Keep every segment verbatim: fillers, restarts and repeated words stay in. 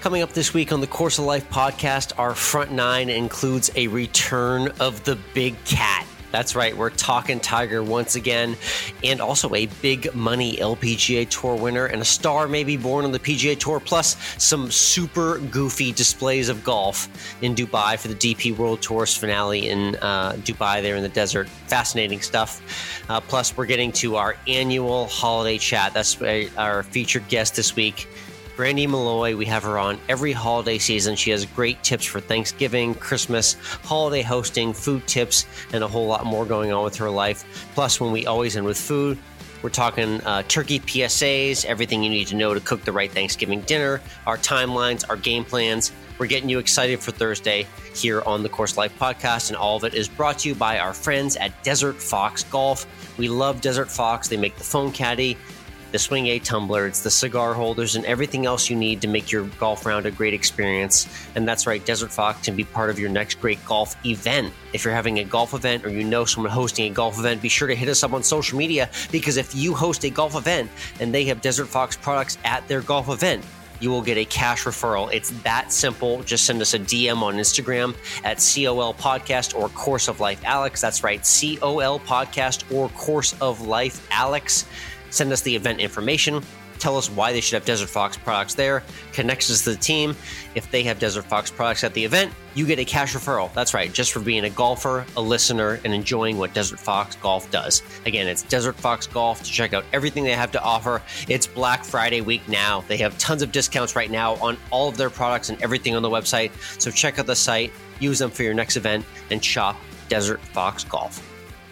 Coming up this week on the Course of Life podcast, our front nine includes a return of the big cat. That's right, we're talking Tiger once again, and also a big money L P G A Tour winner and a star maybe born on the P G A Tour, plus some super goofy displays of golf in Dubai for the D P World Tour's finale in uh, Dubai there in the desert. Fascinating stuff. Uh, plus, we're getting to our annual holiday chat. That's our featured guest this week. Brandy Malloy, we have her on every holiday season. She has great tips for Thanksgiving, Christmas, holiday hosting, food tips, and a whole lot more going on with her life. Plus, when we always end with food, we're talking uh, turkey P S As, everything you need to know to cook the right Thanksgiving dinner, our timelines, our game plans. We're getting you excited for Thursday here on the Course Life podcast, and all of it is brought to you by our friends at Desert Fox Golf. We love Desert Fox. They make the phone caddy, the Swing eight tumbler, it's the cigar holders, and everything else you need to make your golf round a great experience. And that's right, Desert Fox can be part of your next great golf event. If you're having a golf event or you know someone hosting a golf event, be sure to hit us up on social media, because if you host a golf event and they have Desert Fox products at their golf event, you will get a cash referral. It's that simple. Just send us a D M on Instagram at C O L Podcast or Course of Life Alex. That's right, C O L Podcast or Course of Life Alex. Send us the event information. Tell us why they should have Desert Fox products there. Connects us to the team. If they have Desert Fox products at the event, you get a cash referral. That's right, just for being a golfer, a listener, and enjoying what Desert Fox Golf does. Again, it's Desert Fox Golf to check out everything they have to offer. It's Black Friday week now. They have tons of discounts right now on all of their products and everything on the website. So check out the site, use them for your next event, and shop Desert Fox Golf.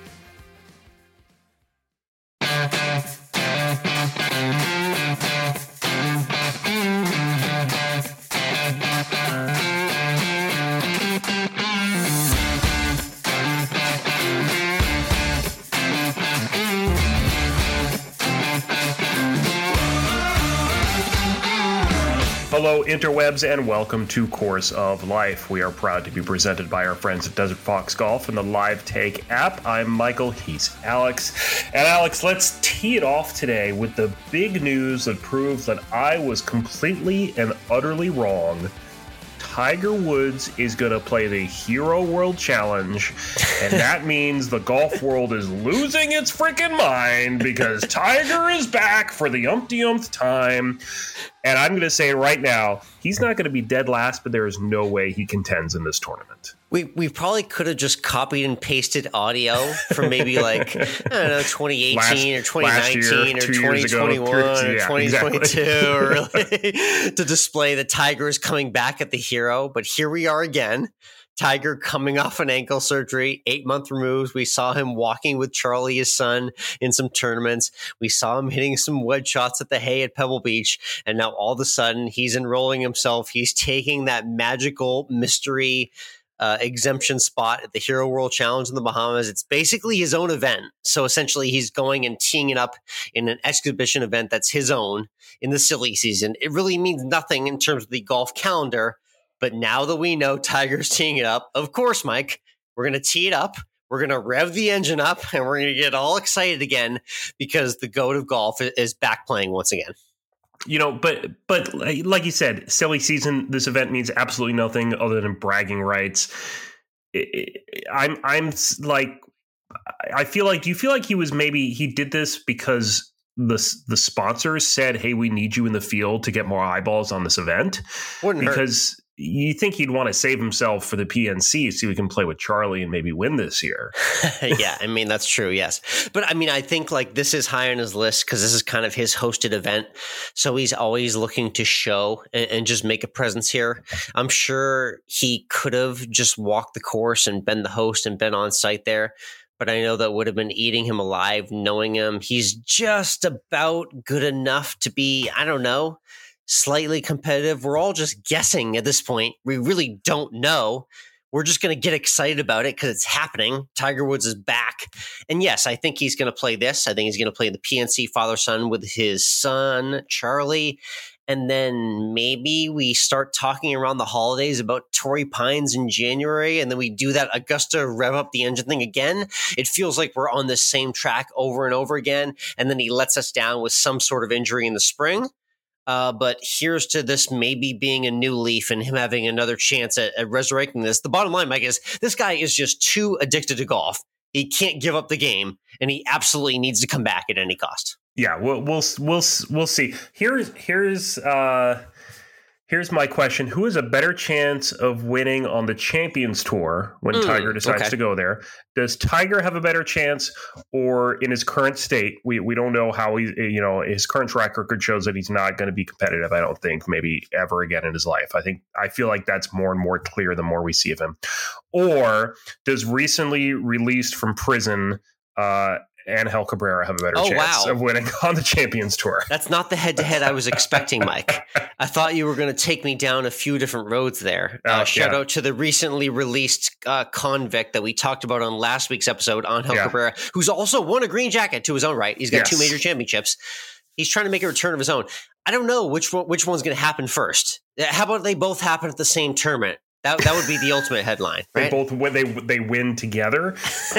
Hello, interwebs, and welcome to Course of Life. We are proud to be presented by our friends at Desert Fox Golf and the Live Take app. I'm Michael, he's Alex. And Alex, let's tee it off today with the big news that proves that I was completely and utterly wrong. Tiger Woods is going to play the Hero World Challenge, and that means the golf world is losing its freaking mind because Tiger is back for the umpty-umpth time. And I'm going to say right now, he's not going to be dead last, but there is no way he contends in this tournament. We we probably could have just copied and pasted audio from maybe like, I don't know, twenty eighteen last, or twenty nineteen year, or twenty twenty-one or yeah, twenty twenty-two exactly. or really to display that Tiger is coming back at the Hero. But here we are again. Tiger coming off an ankle surgery, eight month removed. We saw him walking with Charlie, his son, in some tournaments. We saw him hitting some wedge shots at the Hay at Pebble Beach. And now all of a sudden he's enrolling himself. He's taking that magical mystery uh, exemption spot at the Hero World Challenge in the Bahamas. It's basically his own event. So essentially he's going and teeing it up in an exhibition event that's his own in the silly season. It really means nothing in terms of the golf calendar. But now that we know Tiger's teeing it up, of course, Mike, we're going to tee it up. We're going to rev the engine up, and we're going to get all excited again because the GOAT of golf is back playing once again. You know, but but like you said, silly season, this event means absolutely nothing other than bragging rights. I'm I'm like, I feel like, do you feel like he was maybe, he did this because the the sponsors said, hey, we need you in the field to get more eyeballs on this event? Wouldn't because hurt. You think he'd want to save himself for the P N C so he can play with Charlie and maybe win this year. Yeah, I mean, that's true, yes. But I mean, I think like this is high on his list because this is kind of his hosted event. So he's always looking to show and, and just make a presence here. I'm sure he could have just walked the course and been the host and been on site there. But I know that would have been eating him alive, knowing him. He's just about good enough to be, I don't know, slightly competitive. We're all just guessing at this point. We really don't know. We're just going to get excited about it because it's happening. Tiger Woods is back. And yes, I think he's going to play this. I think he's going to play the P N C father-son with his son, Charlie. And then maybe we start talking around the holidays about Torrey Pines in January. And then we do that Augusta rev up the engine thing again. It feels like we're on the same track over and over again. And then he lets us down with some sort of injury in the spring. Uh, but here's to this maybe being a new leaf and him having another chance at, at resurrecting this. The bottom line, Mike, is this guy is just too addicted to golf. He can't give up the game, and he absolutely needs to come back at any cost. Yeah, we'll we'll we'll we'll see. Here's here's uh, here's my question: who has a better chance of winning on the Champions Tour when mm, Tiger decides okay. to go there? Does Tiger have a better chance, or in his current state? We we don't know how he, you know, his current track record shows that he's not going to be competitive. I don't think maybe ever again in his life. I think I feel like that's more and more clear the more we see of him. Or does recently released from prison uh, Angel Cabrera have a better oh, chance wow. of winning on the Champions Tour? That's not the head-to-head I was expecting, Mike. I thought you were going to take me down a few different roads there. Uh, uh, shout yeah. out to the recently released uh, convict that we talked about on last week's episode, Angel yeah. Cabrera, who's also won a green jacket to his own right. He's got yes. two major championships. He's trying to make a return of his own. I don't know which one, which one's going to happen first. How about they both happen at the same tournament? That that would be the ultimate headline, right? They both when they they win together.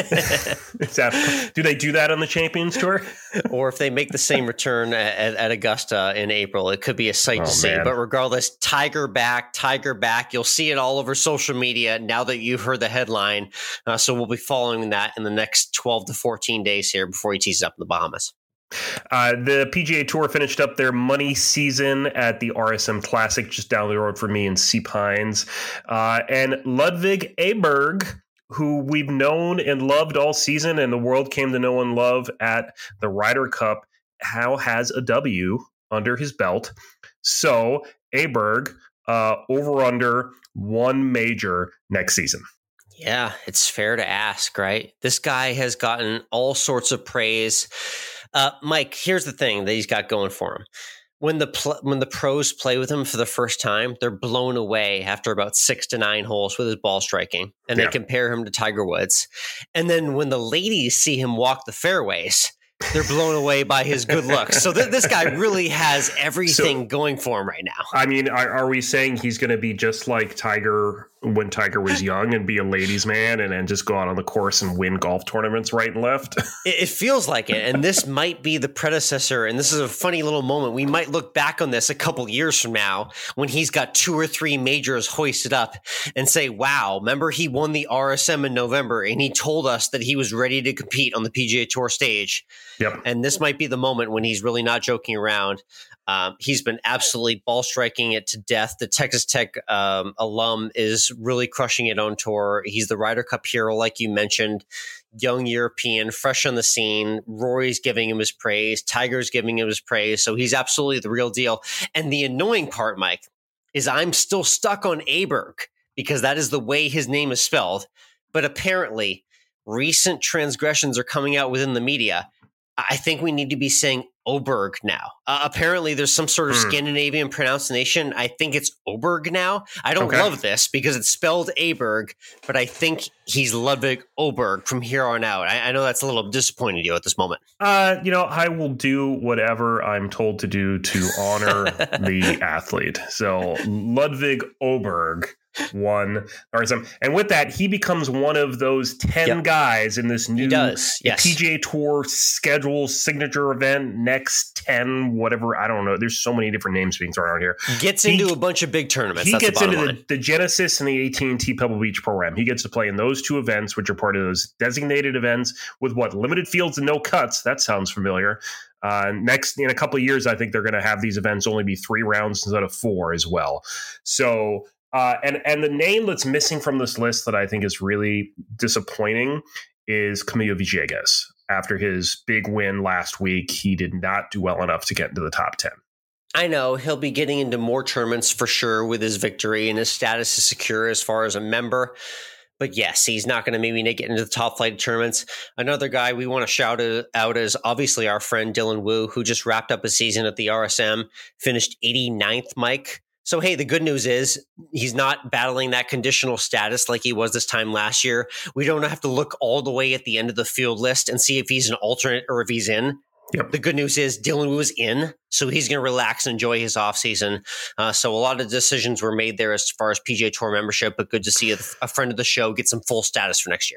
that, do they do that on the Champions Tour? Or if they make the same return at, at Augusta in April, it could be a sight oh, to see. Man. But regardless, Tiger back, Tiger back. You'll see it all over social media now that you've heard the headline. Uh, so we'll be following that in the next twelve to fourteen days here before he teases up in the Bahamas. Uh, the P G A Tour finished up their money season at the R S M Classic just down the road from me in Sea Pines. Uh, and Ludvig Aberg, who we've known and loved all season and the world came to know and love at the Ryder Cup, now has a W under his belt. So Aberg, uh, over under one major next season. Yeah, it's fair to ask, right? This guy has gotten all sorts of praise. Uh, Mike, here's the thing that he's got going for him. When the pl- when the pros play with him for the first time, they're blown away after about six to nine holes with his ball striking, and yeah. they compare him to Tiger Woods. And then when the ladies see him walk the fairways, they're blown away by his good looks. So th- this guy really has everything so, going for him right now. I mean, are, are we saying he's going to be just like Tiger when Tiger was young and be a ladies' man and then just go out on the course and win golf tournaments right and left? It, it feels like it. And this might be the predecessor. And this is a funny little moment. We might look back on this a couple years from now when he's got two or three majors hoisted up and say, wow, remember he won the R S M in November and he told us that he was ready to compete on the P G A Tour stage. Yep. And this might be the moment when he's really not joking around. Um, he's been absolutely ball striking it to death. The Texas Tech um, alum is really crushing it on tour. He's the Ryder Cup hero, like you mentioned, young European, fresh on the scene. Rory's giving him his praise. Tiger's giving him his praise. So he's absolutely the real deal. And the annoying part, Mike, is I'm still stuck on Aberg because that is the way his name is spelled. But apparently, recent transgressions are coming out within the media. I think we need to be saying Oberg now. Uh, apparently, there's some sort of mm. Scandinavian pronunciation. I think it's Oberg now. I don't okay. love this because it's spelled Aberg, but I think he's Ludvig Oberg from here on out. I, I know that's a little disappointing to you at this moment. Uh, you know, I will do whatever I'm told to do to honor the athlete. So Ludvig Oberg won R S M. And with that, he becomes one of those ten yep. guys in this new does, yes. P G A Tour schedule signature event, next ten, whatever. I don't know. There's so many different names being thrown out here. Gets he, into a bunch of big tournaments. He That's gets the into line. the, the Genesis and the A T and T Pebble Beach program. He gets to play in those two events, which are part of those designated events with what? Limited fields and no cuts. That sounds familiar. Uh, next, in a couple of years, I think they're going to have these events only be three rounds instead of four as well. So, Uh, and, and the name that's missing from this list that I think is really disappointing is Camilo Villegas. After his big win last week, he did not do well enough to get into the top ten. I know he'll be getting into more tournaments for sure with his victory, and his status is secure as far as a member. But yes, he's not going to maybe get into the top flight of tournaments. Another guy we want to shout out is obviously our friend Dylan Wu, who just wrapped up a season at the R S M, finished eighty-ninth, Mike. So, hey, the good news is he's not battling that conditional status like he was this time last year. We don't have to look all the way at the end of the field list and see if he's an alternate or if he's in. Yep. The good news is Dylan Wu is in, so he's going to relax and enjoy his offseason. Uh, so a lot of decisions were made there as far as P G A Tour membership, but good to see a, a friend of the show get some full status for next year.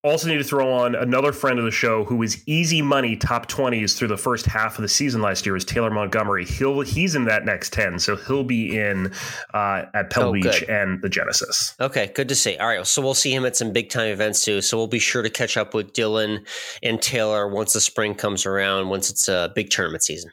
Also need to throw on another friend of the show who was easy money top twenties through the first half of the season last year is Taylor Montgomery. He'll he's in that next ten, so he'll be in uh, at Pebble oh, Beach good. and the Genesis. Okay, good to see. All right, so we'll see him at some big time events too. So we'll be sure to catch up with Dylan and Taylor once the spring comes around, once it's a big tournament season.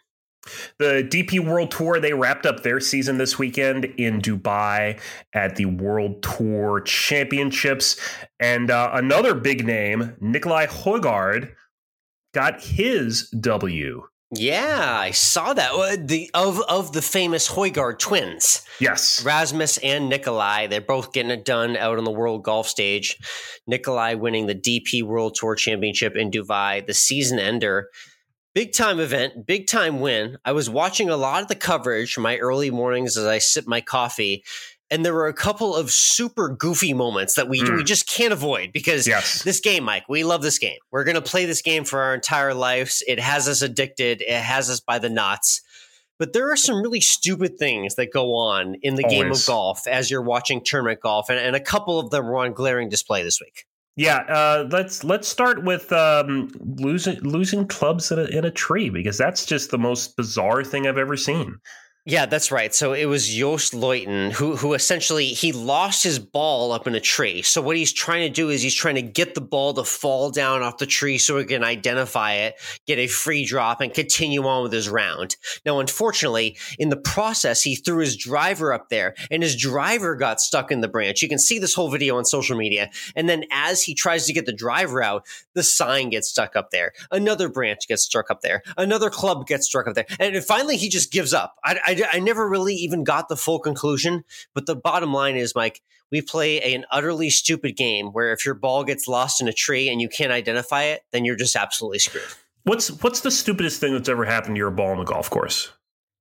The D P World Tour, they wrapped up their season this weekend in Dubai at the World Tour Championships. And uh, another big name, Nicolai Højgaard, got his W. Yeah, I saw that. The of of the famous Højgaard twins. Yes. Rasmus and Nicolai, they're both getting it done out on the world golf stage. Nicolai winning the D P World Tour Championship in Dubai, the season ender. Big time event, big time win. I was watching a lot of the coverage my early mornings as I sip my coffee, and there were a couple of super goofy moments that we, mm. we just can't avoid because yes. this game, Mike, we love this game. We're going to play this game for our entire lives. It has us addicted. It has us by the knots. But there are some really stupid things that go on in the Always. game of golf as you're watching tournament golf, and, and a couple of them were on glaring display this week. Yeah, uh, let's let's start with um, losing losing clubs in a, in a tree, because that's just the most bizarre thing I've ever seen. Yeah, that's right. So it was Joost Luiten who who essentially he lost his ball up in a tree. So what he's trying to do is he's trying to get the ball to fall down off the tree so he can identify it, get a free drop, and continue on with his round. Now, unfortunately, in the process, he threw his driver up there, and his driver got stuck in the branch. You can see this whole video on social media. And then as he tries to get the driver out, the sign gets stuck up there. Another branch gets struck up there. Another club gets struck up there. And finally, he just gives up. I, I I, I never really even got the full conclusion, but the bottom line is, Mike, we play a, an utterly stupid game where if your ball gets lost in a tree and you can't identify it, then you're just absolutely screwed. What's what's the stupidest thing that's ever happened to your ball on the golf course?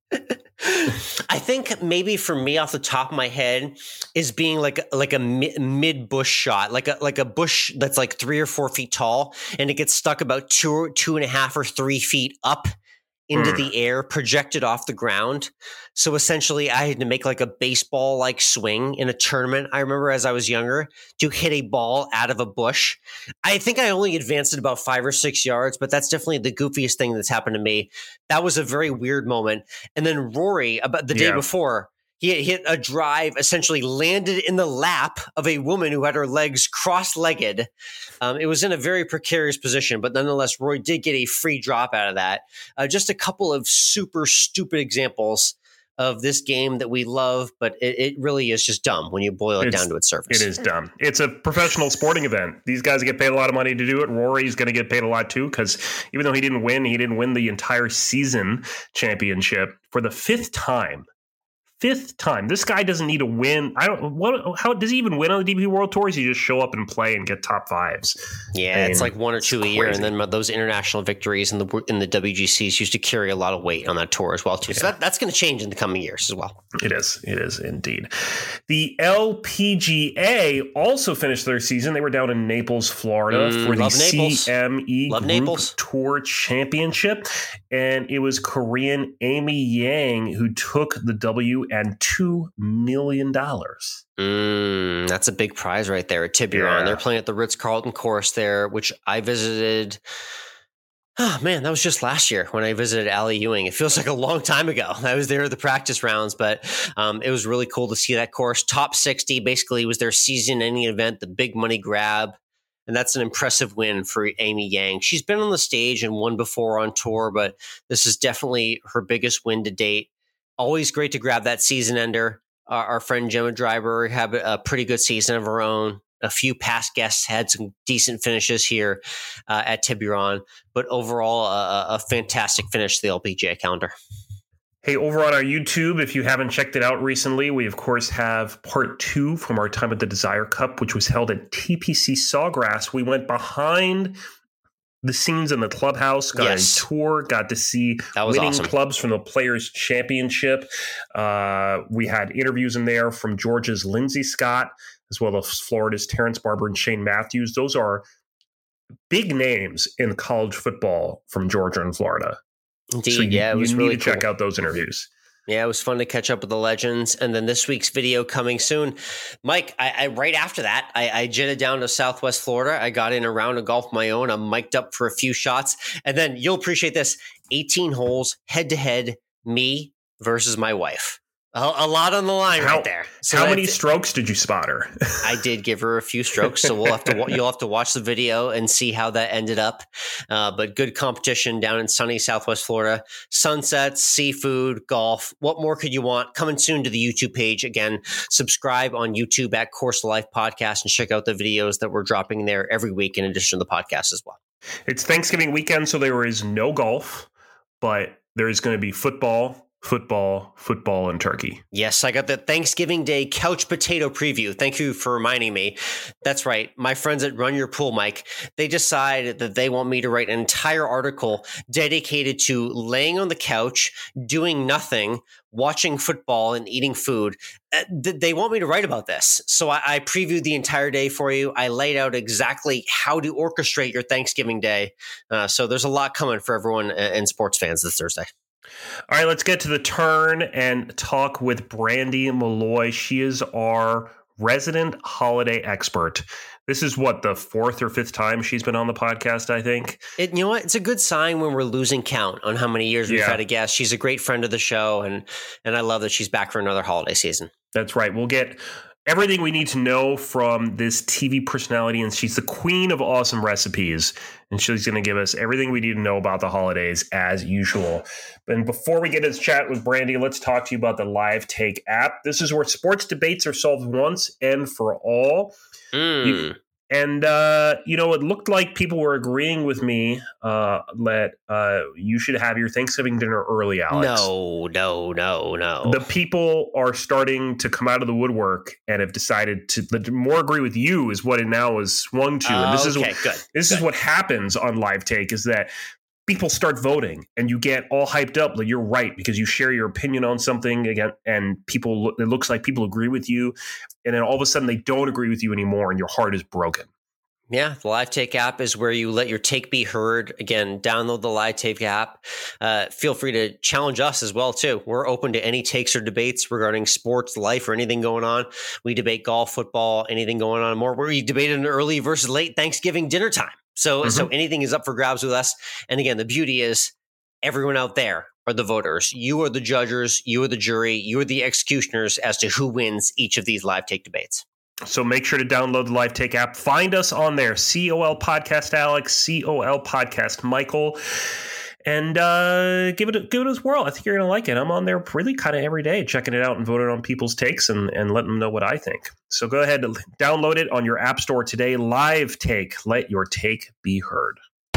I think maybe for me, off the top of my head, is being like like a mid bush shot, like a like a bush that's like three or four feet tall, and it gets stuck about two two and a half or three feet up into mm. the air, projected off the ground. So essentially, I had to make like a baseball like swing in a tournament. I remember as I was younger to hit a ball out of a bush. I think I only advanced it about five or six yards, but that's definitely the goofiest thing that's happened to me. That was a very weird moment. And then Rory, about the day yeah. before, he hit a drive, essentially landed in the lap of a woman who had her legs cross-legged. Um, it was in a very precarious position, but nonetheless, Rory did get a free drop out of that. Uh, just a couple of super stupid examples of this game that we love, but it, it really is just dumb when you boil it it's, down to its surface. It is dumb. It's a professional sporting event. These guys get paid a lot of money to do it. Rory's going to get paid a lot too, because even though he didn't win, he didn't win the entire season championship for the fifth time. Fifth time. This guy doesn't need to win. I don't. What? How does he even win on the D P World Tours? He just show up and play and get top fives. Yeah, I mean, it's like one or two a year, and then those international victories in the in the W G Cs used to carry a lot of weight on that tour as well too. So yeah. that, that's going to change in the coming years as well. It is. It is indeed. The L P G A also finished their season. They were down in Naples, Florida, mm, for the Naples. C M E love Group Naples. Tour Championship, and it was Korean Amy Yang who took the W and two million dollars. Mm, that's a big prize right there at Tiburon. Yeah. They're playing at the Ritz-Carlton course there, which I visited. Oh, man, that was just last year when I visited Allie Ewing. It feels like a long time ago. I was there at the practice rounds, but um, it was really cool to see that course. Top sixty basically was their season-ending event, the big money grab. And that's an impressive win for Amy Yang. She's been on the stage and won before on tour, but this is definitely her biggest win to date. Always great to grab that season ender. Uh, our friend Gemma Driver had a pretty good season of her own. A few past guests had some decent finishes here uh, at Tiburon, but overall uh, a fantastic finish to the L P G A calendar. Hey, over on our YouTube, if you haven't checked it out recently, we of course have part two from our time at the Desire Cup, which was held at T P C Sawgrass. We went behind the scenes in the clubhouse, got yes. a tour, got to see winning awesome. clubs from the Players' Championship. Uh, we had interviews in there from Georgia's Lindsey Scott, as well as Florida's Terrence Barber and Shane Matthews. Those are big names in college football from Georgia and Florida. Indeed, so you, yeah, it was you really need to cool. check out those interviews. Yeah, it was fun to catch up with the legends. And then this week's video coming soon. Mike, I, I right after that, I, I jetted down to Southwest Florida. I got in a round of golf of my own. I'm mic'd up for a few shots. And then you'll appreciate this. eighteen holes, head-to-head, me versus my wife. A, a lot on the line how, right there. So how many strokes did you spot her? I did give her a few strokes, so we'll have to you'll have to watch the video and see how that ended up. Uh, but good competition down in sunny Southwest Florida. Sunsets, seafood, golf. What more could you want? Coming soon to the YouTube page. Again, subscribe on YouTube at Course of Life Podcast and check out the videos that we're dropping there every week in addition to the podcast as well. It's Thanksgiving weekend, so there is no golf, but there is going to be football. Football, football, and turkey. Yes, I got the Thanksgiving Day couch potato preview. Thank you for reminding me. That's right. My friends at Run Your Pool, Mike, they decided that they want me to write an entire article dedicated to laying on the couch, doing nothing, watching football, and eating food. They want me to write about this. So I, I previewed the entire day for you. I laid out exactly how to orchestrate your Thanksgiving Day. Uh, so there's a lot coming for everyone and sports fans this Thursday. All right, let's get to the turn and talk with Brandy Malloy. She is our resident holiday expert. This is what, the fourth or fifth time she's been on the podcast, I think. It, you know what? It's a good sign when we're losing count on how many years we've yeah. had a guest. She's a great friend of the show, and and I love that she's back for another holiday season. That's right. We'll get everything we need to know from this T V personality, and she's the queen of awesome recipes, and she's going to give us everything we need to know about the holidays as usual. And before we get into chat with Brandy, let's talk to you about the Live Take app. This is where sports debates are solved once and for all. Mm. You, and, uh, you know, it looked like people were agreeing with me uh, that uh, you should have your Thanksgiving dinner early, Alex. No, no, no, no. The people are starting to come out of the woodwork and have decided to the more agree with you is what it now is swung to. Uh, and this okay, is good. This good. is what happens on Live Take is that people start voting and you get all hyped up like you're right because you share your opinion on something again and people it looks like people agree with you, and then all of a sudden they don't agree with you anymore and your heart is broken. Yeah, the Live Take app is where you let your take be heard. Again, download the Live Take app. Uh, feel free to challenge us as well, too. We're open to any takes or debates regarding sports, life, or anything going on. We debate golf, football, anything going on more. We debated an early versus late Thanksgiving dinner time. So, mm-hmm. so anything is up for grabs with us. And again, the beauty is everyone out there are the voters. You are the judges. You are the jury. You are the executioners as to who wins each of these Live Take debates. So make sure to download the Live Take app. Find us on there, C O L Podcast Alex, C O L Podcast Michael, and uh, give it give it a whirl. I think you're going to like it. I'm on there really kind of every day, checking it out and voting on people's takes and, and letting them know what I think. So go ahead and download it on your app store today. Live Take. Let your take be heard.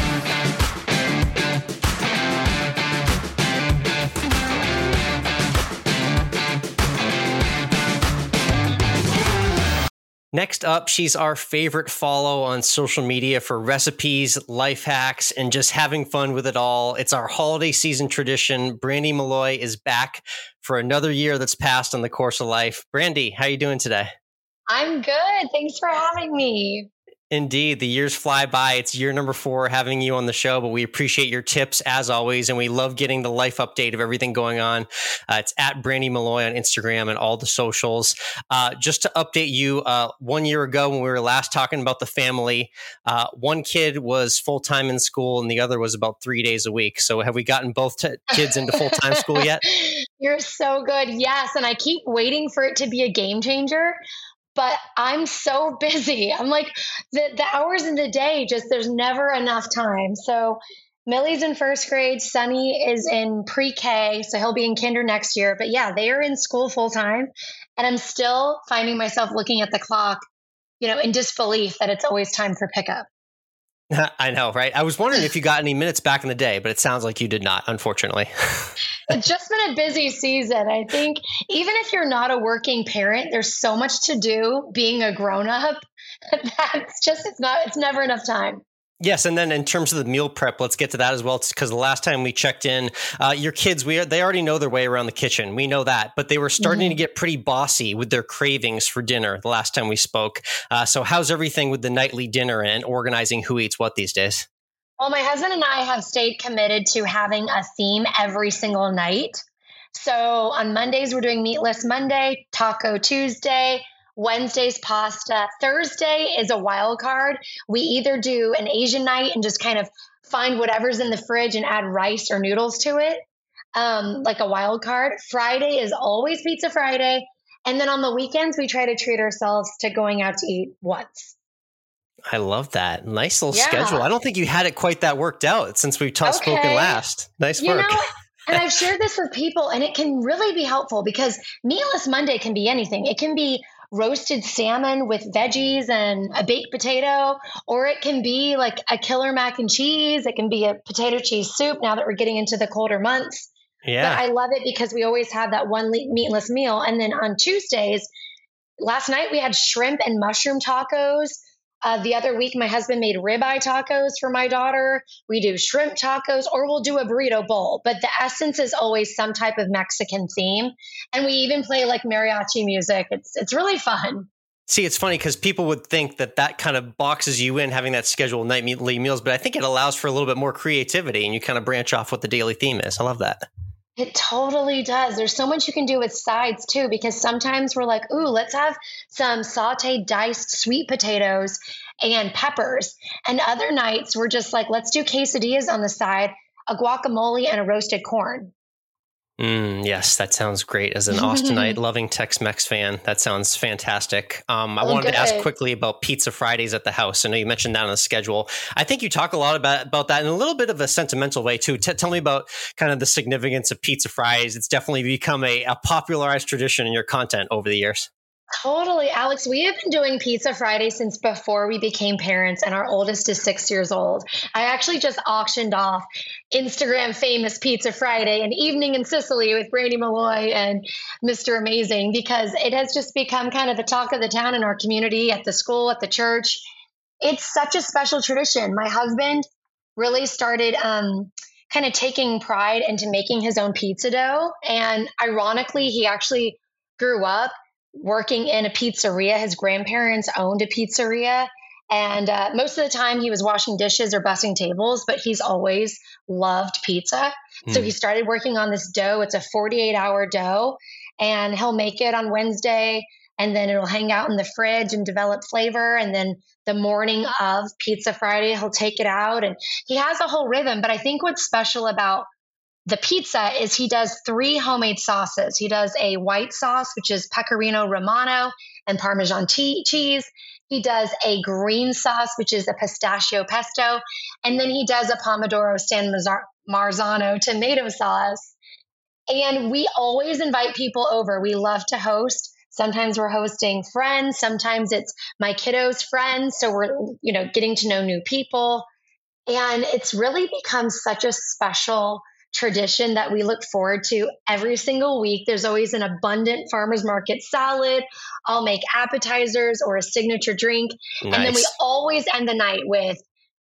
Next up, she's our favorite follow on social media for recipes, life hacks, and just having fun with it all. It's our holiday season tradition. Brandy Malloy is back for another year that's passed on the Course of Life. Brandy, how are you doing today? I'm good. Thanks for having me. Indeed, the years fly by. It's year number four having you on the show, but we appreciate your tips as always, and we love getting the life update of everything going on. Uh, it's at Brandy Malloy on Instagram and all the socials. Uh, just to update you, uh, one year ago when we were last talking about the family, uh, one kid was full-time in school and the other was about three days a week. So have we gotten both t- kids into full-time school yet? You're so good. Yes, and I keep waiting for it to be a game changer. But I'm so busy. I'm like, the, the hours in the day, just there's never enough time. So Millie's in first grade. Sonny is in pre-K, so he'll be in kinder next year. But yeah, they are in school full time. And I'm still finding myself looking at the clock, you know, in disbelief that it's always time for pickup. I know, right? I was wondering if you got any minutes back in the day, but it sounds like you did not, unfortunately. It's just been a busy season. I think even if you're not a working parent, there's so much to do being a grown-up. That's just, it's not, it's never enough time. Yes, and then in terms of the meal prep, let's get to that as well, because the last time we checked in, uh, your kids, we are, they already know their way around the kitchen. We know that, but they were starting mm-hmm. to get pretty bossy with their cravings for dinner the last time we spoke. Uh, so how's everything with the nightly dinner and organizing who eats what these days? Well, my husband and I have stayed committed to having a theme every single night. So on Mondays, we're doing Meatless Monday, Taco Tuesday, Wednesday's pasta. Thursday is a wild card. We either do an Asian night and just kind of find whatever's in the fridge and add rice or noodles to it, um, like a wild card. Friday is always Pizza Friday. And then on the weekends, we try to treat ourselves to going out to eat once. I love that. Nice little Yeah. schedule. I don't think you had it quite that worked out since we've t- Okay. spoken last. Nice You work. know, and I've shared this with people, and it can really be helpful because Meatless Monday can be anything. It can be roasted salmon with veggies and a baked potato, or it can be like a killer mac and cheese. It can be a potato cheese soup now that we're getting into the colder months. Yeah. But I love it because we always have that one le- meatless meal. And then on Tuesdays, last night we had shrimp and mushroom tacos. Uh, the other week, my husband made ribeye tacos for my daughter. We do shrimp tacos, or we'll do a burrito bowl. But the essence is always some type of Mexican theme. And we even play like mariachi music. It's it's really fun. See, it's funny because people would think that that kind of boxes you in having that scheduled nightly meals, but I think it allows for a little bit more creativity and you kind of branch off what the daily theme is. I love that. It totally does. There's so much you can do with sides too, because sometimes we're like, ooh, let's have some sauteed diced sweet potatoes and peppers. And other nights we're just like, let's do quesadillas on the side, a guacamole and a roasted corn. Mm, yes, that sounds great. As an Austinite loving Tex-Mex fan, that sounds fantastic. Um, I Oh, wanted to ask good. quickly about Pizza Fridays at the house. I know you mentioned that on the schedule. I think you talk a lot about, about that in a little bit of a sentimental way too. T- tell me about kind of the significance of Pizza Fridays. It's definitely become a, a popularized tradition in your content over the years. Totally, Alex. We have been doing Pizza Friday since before we became parents, and our oldest is six years old. I actually just auctioned off Instagram famous Pizza Friday, an evening in Sicily with Brandy Malloy and Mister Amazing, because it has just become kind of the talk of the town in our community, at the school, at the church. It's such a special tradition. My husband really started um, kind of taking pride into making his own pizza dough. And ironically, he actually grew up working in a pizzeria. His grandparents owned a pizzeria. And uh, most of the time he was washing dishes or bussing tables, but he's always loved pizza. Mm. So he started working on this dough. It's a forty-eight hour dough, and he'll make it on Wednesday, and then it'll hang out in the fridge and develop flavor. And then the morning of Pizza Friday, he'll take it out, and he has a whole rhythm. But I think what's special about the pizza is he does three homemade sauces. He does a white sauce, which is Pecorino Romano and Parmesan tea- cheese. He does a green sauce, which is a pistachio pesto. And then he does a Pomodoro San Marzano tomato sauce. And we always invite people over. We love to host. Sometimes we're hosting friends. Sometimes it's my kiddos' friends. So we're, you know, getting to know new people. And it's really become such a special tradition that we look forward to every single week. There's always an abundant farmer's market salad. I'll make appetizers or a signature drink. Nice. And then we always end the night with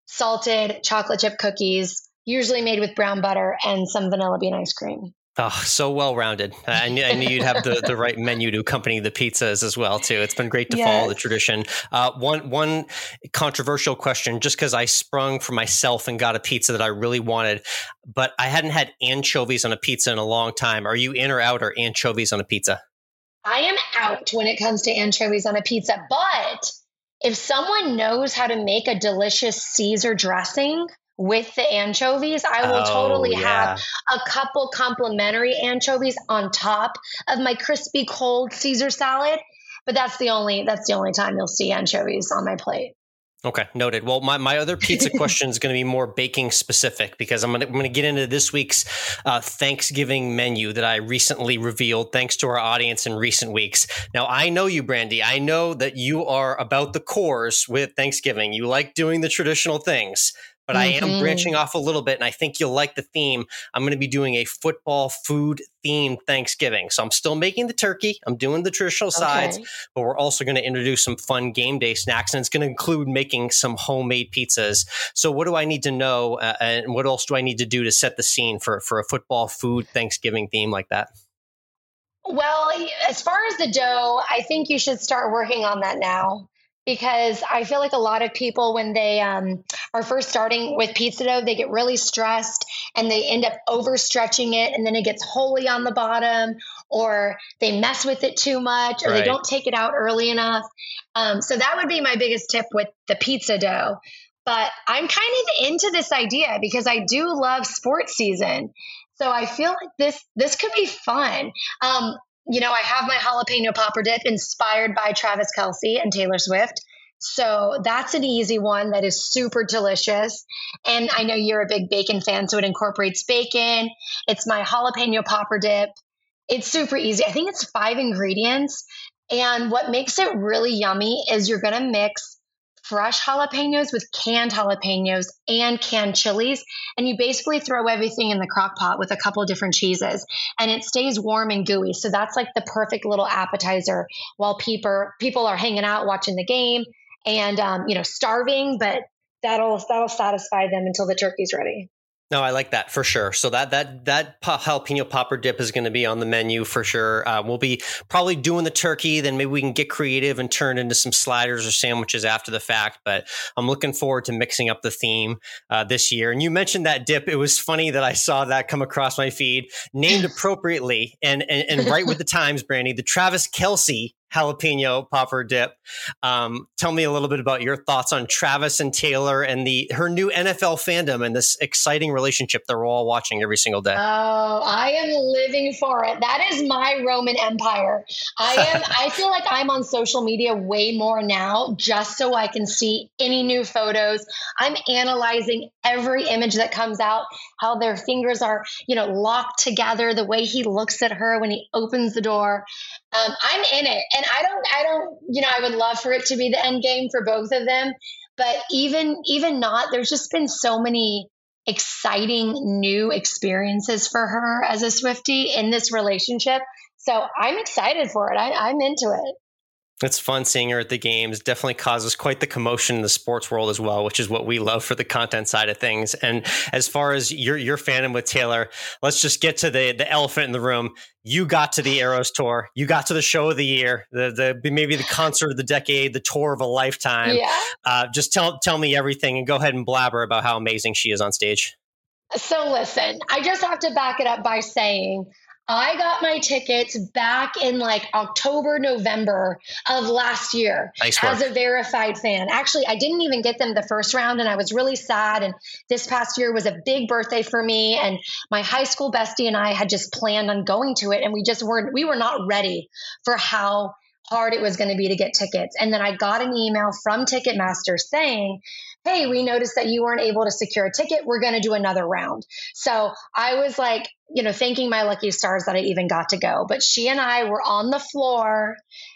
salted chocolate chip cookies, usually made with brown butter and some vanilla bean ice cream. Oh, so well-rounded. I knew, I knew you'd have the, the right menu to accompany the pizzas as well, too. It's been great to yes. follow the tradition. Uh, one one controversial question, just because I sprung for myself and got a pizza that I really wanted, but I hadn't had anchovies on a pizza in a long time. Are you in or out or anchovies on a pizza? I am out when it comes to anchovies on a pizza, but if someone knows how to make a delicious Caesar dressing with the anchovies, I will oh, totally yeah. have a couple complimentary anchovies on top of my crispy cold Caesar salad. But that's the only that's the only time you'll see anchovies on my plate. Okay, noted. Well, my, my other pizza question is going to be more baking specific, because I'm going to, I'm going to get into this week's uh, Thanksgiving menu that I recently revealed, thanks to our audience in recent weeks. Now, I know you, Brandy. I know that you are about the cores with Thanksgiving. You like doing the traditional things. But mm-hmm. I am branching off a little bit, and I think you'll like the theme. I'm going to be doing a football food themed Thanksgiving. So I'm still making the turkey. I'm doing the traditional sides, okay. but we're also going to introduce some fun game day snacks, and it's going to include making some homemade pizzas. So what do I need to know, uh, and what else do I need to do to set the scene for, for a football food Thanksgiving theme like that? Well, as far as the dough, I think you should start working on that now. because I feel like a lot of people, when they um, are first starting with pizza dough, they get really stressed and they end up overstretching it, and then it gets wholly on the bottom, or they mess with it too much, or right. they don't take it out early enough. Um, so that would be my biggest tip with the pizza dough. But I'm kind of into this idea because I do love sports season. So I feel like this this could be fun. Um, you know, I have my jalapeno popper dip inspired by Travis Kelce and Taylor Swift. So that's an easy one that is super delicious. And I know you're a big bacon fan, so it incorporates bacon. It's my jalapeno popper dip. It's super easy. I think it's five ingredients. And what makes it really yummy is you're going to mix fresh jalapenos with canned jalapenos and canned chilies. And you basically throw everything in the crock pot with a couple of different cheeses, and it stays warm and gooey. So that's like the perfect little appetizer while people, people are hanging out watching the game and, um, you know, starving, but that'll, that'll satisfy them until the turkey's ready. No, I like that for sure. So that that that jalapeno popper dip is going to be on the menu for sure. Uh, we'll be probably doing the turkey, then maybe we can get creative and turn into some sliders or sandwiches after the fact. But I'm looking forward to mixing up the theme uh, this year. And you mentioned that dip. It was funny that I saw that come across my feed, named appropriately and and, and right with the times, Brandy, the Travis Kelce jalapeno popper dip. Um, tell me a little bit about your thoughts on Travis and Taylor and the her new N F L fandom and this exciting relationship that we're all watching every single day. Oh, I am living for it. That is my Roman Empire. I am. I feel like I'm on social media way more now, just so I can see any new photos. I'm analyzing every image that comes out, how their fingers are, you know, locked together, the way he looks at her when he opens the door. Um, I'm in it. And I don't, I don't, you know, I would love for it to be the end game for both of them, but even, even not, there's just been so many exciting new experiences for her as a Swiftie in this relationship. So I'm excited for it. I, I'm into it. It's fun seeing her at the games. Definitely causes quite the commotion in the sports world as well, which is what we love for the content side of things. And as far as your your fandom with Taylor, let's just get to the the elephant in the room. You got to the Eras tour. You got to the show of the year, the the maybe the concert of the decade, the tour of a lifetime. Yeah. Uh, just tell tell me everything and go ahead and blabber about how amazing she is on stage. So listen, I just have to back it up by saying I got my tickets back in like October, November of last year nice as a verified fan. Actually, I didn't even get them the first round, and I was really sad. And this past year was a big birthday for me. And my high school bestie and I had just planned on going to it, and we just weren't, we were not ready for how hard it was going to be to get tickets. And then I got an email from Ticketmaster saying, hey, we noticed that you weren't able to secure a ticket. We're going to do another round. So I was like, you know, thanking my lucky stars that I even got to go. But she and I were on the floor,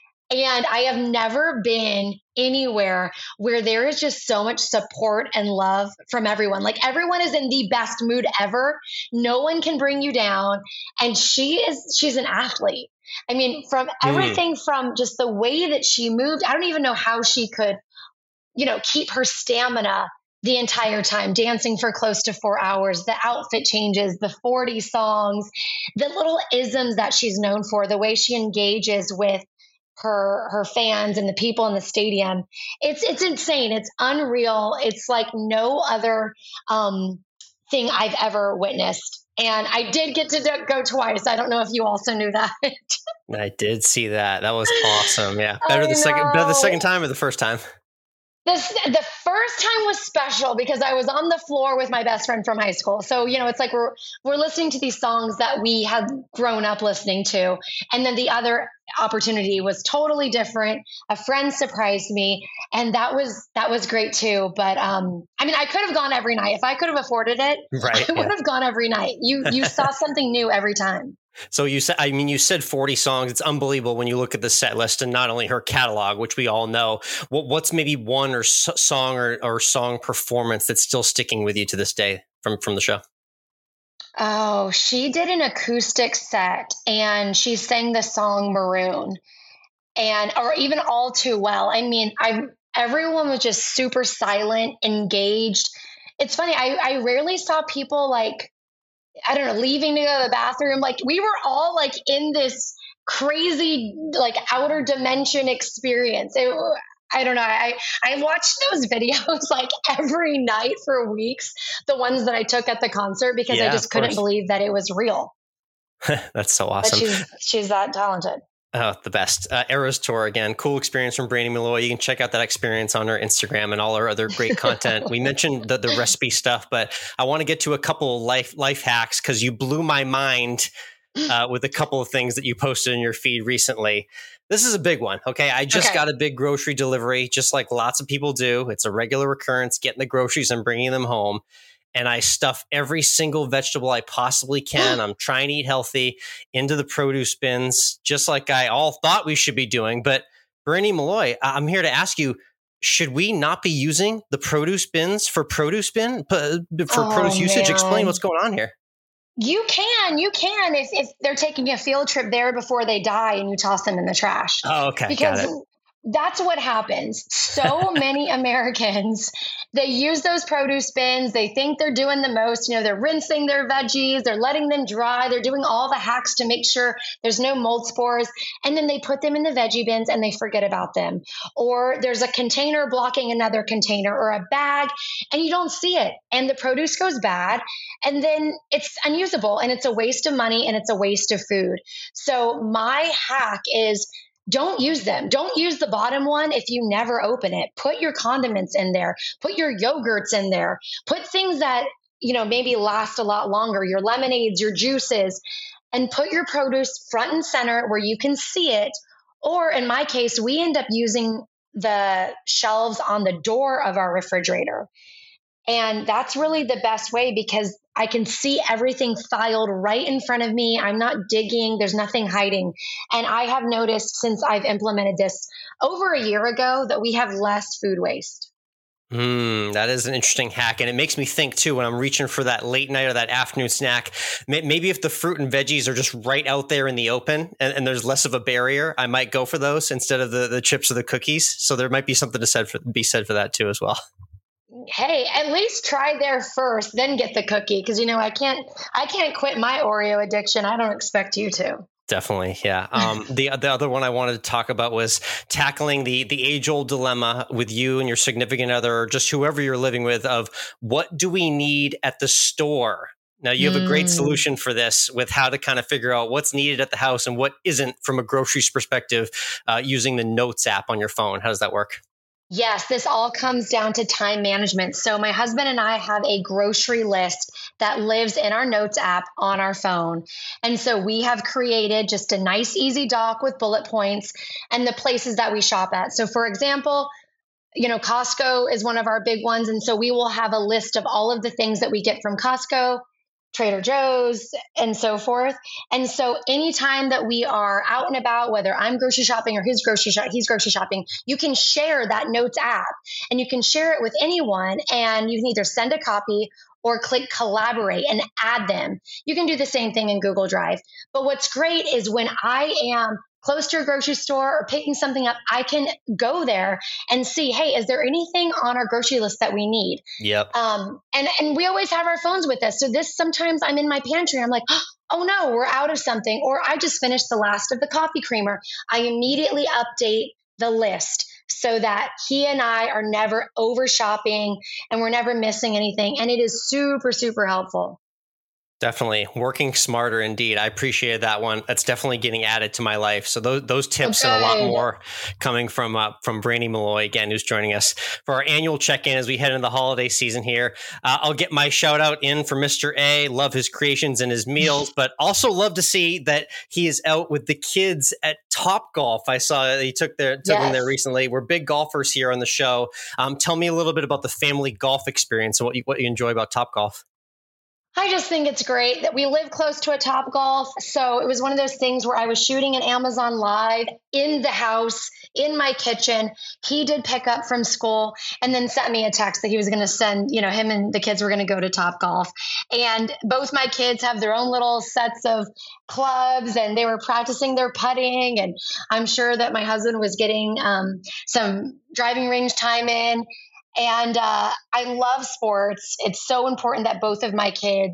and I have never been anywhere where there is just so much support and love from everyone. Like, everyone is in the best mood ever. No one can bring you down. And she is, she's an athlete. I mean, from everything mm. from just the way that she moved, I don't even know how she could, you know, keep her stamina the entire time, dancing for close to four hours, the outfit changes, the forty songs, the little isms that she's known for, the way she engages with her, her fans and the people in the stadium. It's, it's insane. It's unreal. It's like no other um, thing I've ever witnessed. And I did get to do- go twice. I don't know if you also knew that. I did see that. That was awesome. Yeah. Better the second, better the second time or the first time? This, the first time was special because I was on the floor with my best friend from high school. So, you know, it's like we're we're listening to these songs that we had grown up listening to. And then the other opportunity was totally different. A friend surprised me, and that was that was great too. But um, I mean, I could have gone every night. If I could have afforded it, right, I would yeah. have gone every night. You you saw something new every time. So you said, I mean, you said forty songs. It's unbelievable when you look at the set list and not only her catalog, which we all know. What, what's maybe one or so, song or, or song performance that's still sticking with you to this day from, from the show? Oh, she did an acoustic set, and she sang the song Maroon, and or even All Too Well. I mean, I everyone was just super silent, engaged. It's funny. I, I rarely saw people like, I don't know, leaving to go to the bathroom. Like, we were all like in this crazy, like, outer dimension experience. It, I don't know. I, I watched those videos like every night for weeks, the ones that I took at the concert, because Yeah, I just of couldn't course. believe that it was real. That's so But awesome. she's, she's that talented. Oh, the best. Uh, Eras Tour, again, cool experience from Brandy Malloy. You can check out that experience on our Instagram and all our other great content. We mentioned the, the recipe stuff, but I want to get to a couple of life, life hacks, because you blew my mind uh, with a couple of things that you posted in your feed recently. This is a big one. Okay. I just Okay. got a big grocery delivery, just like lots of people do. It's a regular occurrence, getting the groceries and bringing them home. And I stuff every single vegetable I possibly can. I'm trying to eat healthy into the produce bins, just like I all thought we should be doing. But Brandy Malloy, I'm here to ask you, should we not be using the produce bins for produce bin for Oh, produce usage? man. Explain what's going on here. You can, you can, if, if they're taking a field trip there before they die and you toss them in the trash. Oh, okay. Because Got it. that's what happens. So many Americans, they use those produce bins. They think they're doing the most. You know, they're rinsing their veggies. They're letting them dry. They're doing all the hacks to make sure there's no mold spores. And then they put them in the veggie bins and they forget about them. Or there's a container blocking another container or a bag and you don't see it. And the produce goes bad. And then it's unusable and it's a waste of money and it's a waste of food. So my hack is, don't use them. Don't use the bottom one if you never open it. Put your condiments in there. Put your yogurts in there. Put things that, you know, maybe last a lot longer, your lemonades, your juices, and put your produce front and center where you can see it. Or in my case, we end up using the shelves on the door of our refrigerator. And that's really the best way because I can see everything filed right in front of me. I'm not digging. There's nothing hiding. And I have noticed since I've implemented this over a year ago that we have less food waste. Mm, that is an interesting hack. And it makes me think, too, when I'm reaching for that late night or that afternoon snack, maybe if the fruit and veggies are just right out there in the open and, and there's less of a barrier, I might go for those instead of the, the chips or the cookies. So there might be something to said for, be said for that, too, as well. Hey, at least try there first, then get the cookie. Cause you know, I can't, I can't quit my Oreo addiction. I don't expect you to. Definitely. Yeah. Um, the, the other one I wanted to talk about was tackling the, the age old dilemma with you and your significant other, or just whoever you're living with, of what do we need at the store? Now you have a great solution for this with how to kind of figure out what's needed at the house and what isn't from a groceries perspective, uh, using the Notes app on your phone. How does that work? Yes, this all comes down to time management. So my husband and I have a grocery list that lives in our Notes app on our phone. And so we have created just a nice, easy doc with bullet points and the places that we shop at. So for example, you know, Costco is one of our big ones. And so we will have a list of all of the things that we get from Costco, Trader Joe's, and so forth. And so anytime that we are out and about, whether I'm grocery shopping or his grocery shop, he's grocery shopping, you can share that Notes app and you can share it with anyone and you can either send a copy or click collaborate and add them. You can do the same thing in Google Drive. But what's great is when I am close to a grocery store or picking something up, I can go there and see, hey, is there anything on our grocery list that we need? Yep. Um, and, and we always have our phones with us. So this, sometimes I'm in my pantry, I'm like, oh no, we're out of something. Or I just finished the last of the coffee creamer. I immediately update the list so that he and I are never over shopping and we're never missing anything. And it is super, super helpful. Definitely. Working smarter indeed. I appreciated that one. That's definitely getting added to my life. So those those tips Okay. and a lot more coming from uh, from Brandy Malloy, again, who's joining us for our annual check-in as we head into the holiday season here. Uh, I'll get my shout out in for Mister A. Love his creations and his meals, but also love to see that he is out with the kids at Top Golf. I saw that he took their took Yes. them there recently. We're big golfers here on the show. Um, tell me a little bit about the family golf experience and what you, what you enjoy about Top Golf. I just think it's great that we live close to a Top Golf. So it was one of those things where I was shooting an Amazon Live in the house, in my kitchen. He did pick up from school and then sent me a text that he was going to send, you know, him and the kids were going to go to Top Golf. And both my kids have their own little sets of clubs and they were practicing their putting. And I'm sure that my husband was getting um, some driving range time in. And uh, I love sports. It's so important that both of my kids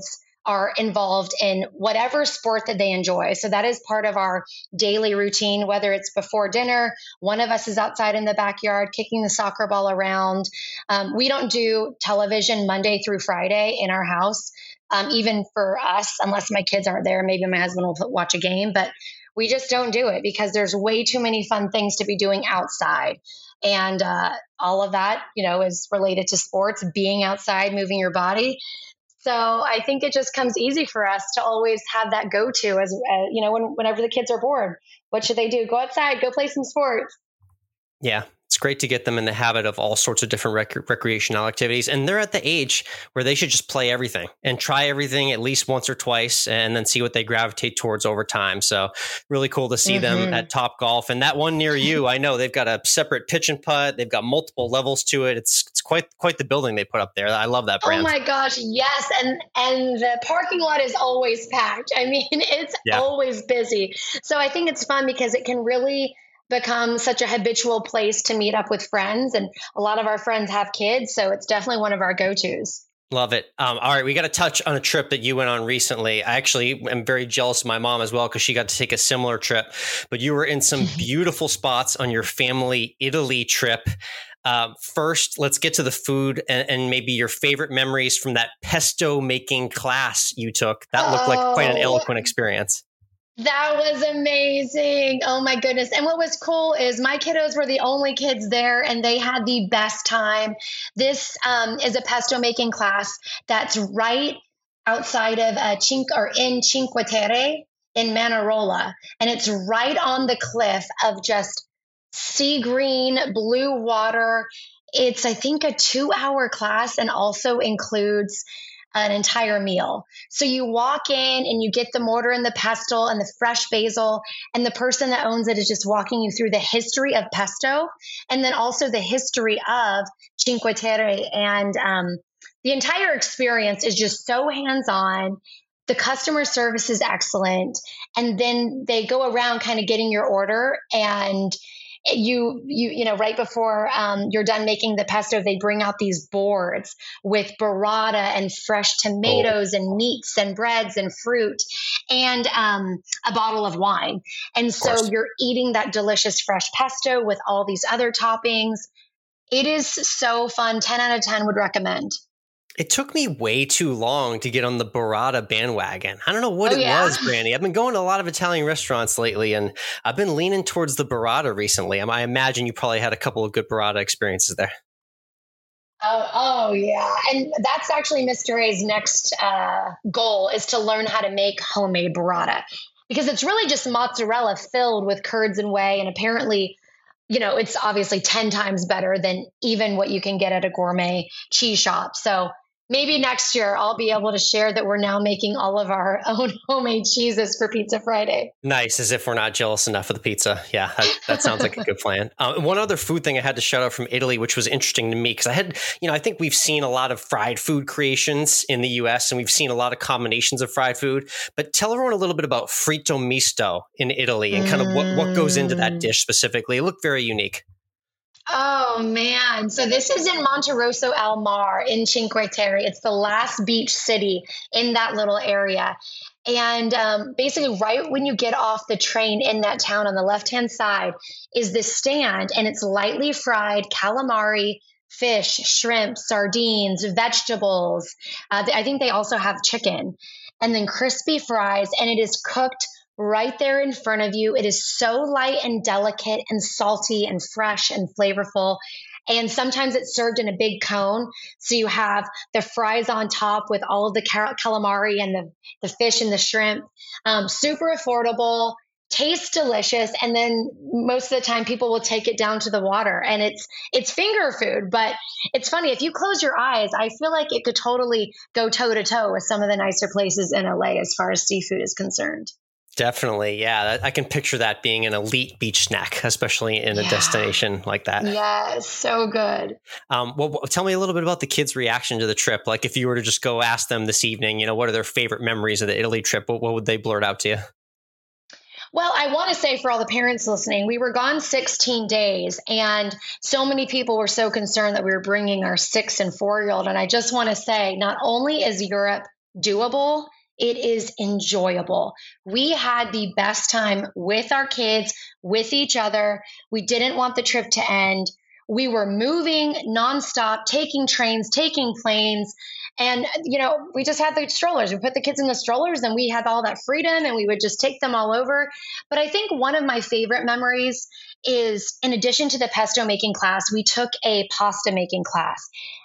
are involved in whatever sport that they enjoy. So that is part of our daily routine, whether it's before dinner, one of us is outside in the backyard kicking the soccer ball around. Um, we don't do television Monday through Friday in our house, um, even for us, unless my kids aren't there. Maybe my husband will watch a game, but we just don't do it because there's way too many fun things to be doing outside. And uh, all of that, you know, is related to sports, being outside, moving your body. So I think it just comes easy for us to always have that go-to as, uh, you know, when, whenever the kids are bored, what should they do? Go outside, go play some sports. Yeah. It's great to get them in the habit of all sorts of different rec- recreational activities. And they're at the age where they should just play everything and try everything at least once or twice and then see what they gravitate towards over time. So really cool to see mm-hmm. them at Top Golf. And that one near you, I know they've got a separate pitch and putt. They've got multiple levels to it. It's it's quite quite the building they put up there. I love that brand. Oh my gosh, yes. And and the parking lot is always packed. I mean, it's yeah. always busy. So I think it's fun because it can really become such a habitual place to meet up with friends. And a lot of our friends have kids. So it's definitely one of our go-tos. Love it. Um, all right. We got to touch on a trip that you went on recently. I actually am very jealous of my mom as well, because she got to take a similar trip, but you were in some beautiful spots on your family Italy trip. Um, first, let's get to the food and, and maybe your favorite memories from that pesto making class you took. That looked oh. like quite an eloquent experience. That was amazing. Oh my goodness. And what was cool is my kiddos were the only kids there and they had the best time. This um, is a pesto making class that's right outside of uh, Cinque or in Cinque Terre in Manarola. And it's right on the cliff of just sea green, blue water. It's, I think, a two hour class and also includes an entire meal. So you walk in and you get the mortar and the pestle and the fresh basil, and the person that owns it is just walking you through the history of pesto and then also the history of Cinque Terre. And um, the entire experience is just so hands-on. The customer service is excellent. And then they go around kind of getting your order, and You, you, you know, right before um, you're done making the pesto, they bring out these boards with burrata and fresh tomatoes oh. and meats and breads and fruit and um, a bottle of wine. And so you're eating that delicious fresh pesto with all these other toppings. It is so fun. ten out of ten would recommend. It took me way too long to get on the burrata bandwagon. I don't know what oh, it yeah? was, Brandy. I've been going to a lot of Italian restaurants lately, and I've been leaning towards the burrata recently. I imagine you probably had a couple of good burrata experiences there. Oh, oh yeah. And that's actually Mister A's next uh, goal, is to learn how to make homemade burrata, because it's really just mozzarella filled with curds and whey. And apparently, you know, it's obviously ten times better than even what you can get at a gourmet cheese shop. So maybe next year I'll be able to share that we're now making all of our own homemade cheeses for Pizza Friday. Nice, as if we're not jealous enough of the pizza. Yeah, that, that sounds like a good plan. Uh, one other food thing I had to shout out from Italy, which was interesting to me, because I had, you know, I think we've seen a lot of fried food creations in the U S, and we've seen a lot of combinations of fried food. But tell everyone a little bit about fritto misto in Italy and kind of what, what goes into that dish specifically. It looked very unique. Oh, man. So this is in Monterosso al Mar in Cinque Terre. It's the last beach city in that little area. And um, basically right when you get off the train in that town, on the left-hand side is this stand, and it's lightly fried calamari, fish, shrimp, sardines, vegetables. Uh, I think they also have chicken, and then crispy fries, and it is cooked right there in front of you. It is so light and delicate and salty and fresh and flavorful. And sometimes it's served in a big cone. So you have the fries on top with all of the cal- calamari and the, the fish and the shrimp. Um, super affordable, tastes delicious. And then most of the time people will take it down to the water, and it's, it's finger food. But it's funny, if you close your eyes, I feel like it could totally go toe to toe with some of the nicer places in L A as far as seafood is concerned. Definitely. Yeah. I can picture that being an elite beach snack, especially in a yeah. destination like that. Yeah. So good. Um, well, tell me a little bit about the kids' reaction to the trip. Like if you were to just go ask them this evening, you know, what are their favorite memories of the Italy trip? What, what would they blurt out to you? Well, I want to say for all the parents listening, we were gone sixteen days, and so many people were so concerned that we were bringing our six and four year old. And I just want to say, not only is Europe doable, it is enjoyable. We had the best time with our kids, with each other. We didn't want the trip to end. We were moving nonstop, taking trains, taking planes. And, you know, we just had the strollers. We put the kids in the strollers and we had all that freedom and we would just take them all over. But I think one of my favorite memories is, in addition to the pesto making class, we took a pasta making class.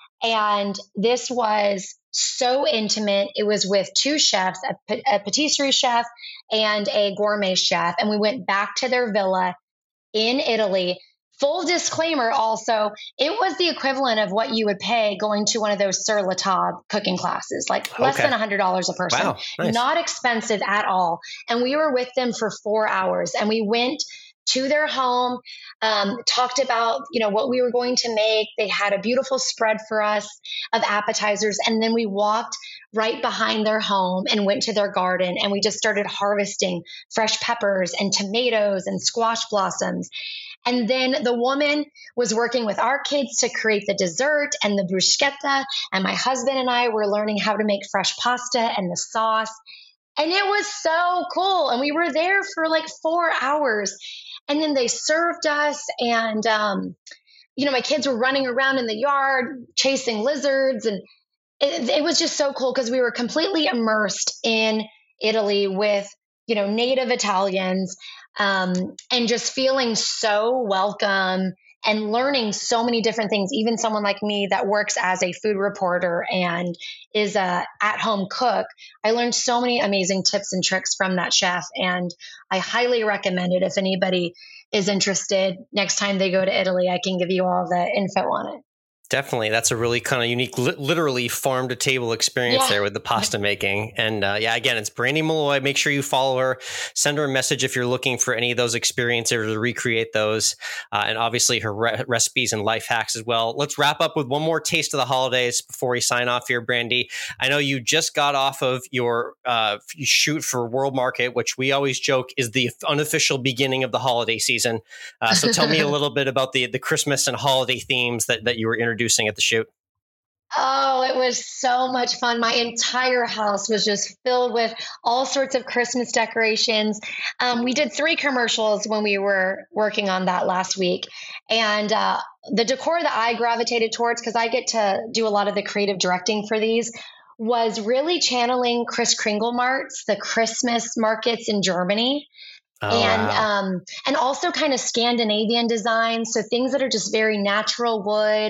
And this was so intimate. It was with two chefs, a, a patisserie chef and a gourmet chef. And we went back to their villa in Italy. Full disclaimer also, it was the equivalent of what you would pay going to one of those Sur La Table cooking classes, like less okay. than one hundred dollars a person. Wow, nice. Not expensive at all. And we were with them for four hours and we went to their home, um, talked about, you know, what we were going to make. They had a beautiful spread for us of appetizers. And then we walked right behind their home and went to their garden and we just started harvesting fresh peppers and tomatoes and squash blossoms. And then the woman was working with our kids to create the dessert and the bruschetta. And my husband and I were learning how to make fresh pasta and the sauce. And it was so cool. And we were there for like four hours. And then they served us. And, um, you know, my kids were running around in the yard, chasing lizards. And it, it was just so cool because we were completely immersed in Italy with, you know, native Italians. Um, and just feeling so welcome and learning so many different things. Even someone like me that works as a food reporter and is a at-home cook, I learned so many amazing tips and tricks from that chef. And I highly recommend it. If anybody is interested, next time they go to Italy, I can give you all the info on it. Definitely. That's a really kind of unique, li- literally farm to table experience yeah. there with the pasta making. And uh, yeah, again, it's Brandy Malloy. Make sure you follow her, send her a message if you're looking for any of those experiences or to recreate those. Uh, and obviously her re- recipes and life hacks as well. Let's wrap up with one more taste of the holidays before we sign off here, Brandy. I know you just got off of your uh, shoot for World Market, which we always joke is the unofficial beginning of the holiday season. Uh, so tell me a little bit about the, the Christmas and holiday themes that, that you were introducing at the shoot. Oh, it was so much fun. My entire house was just filled with all sorts of Christmas decorations. Um, we did three commercials when we were working on that last week. And uh, the decor that I gravitated towards, because I get to do a lot of the creative directing for these, was really channeling Kris Kringelmart's, the Christmas markets in Germany. Oh, and wow. um, and also kind of Scandinavian designs. So things that are just very natural wood,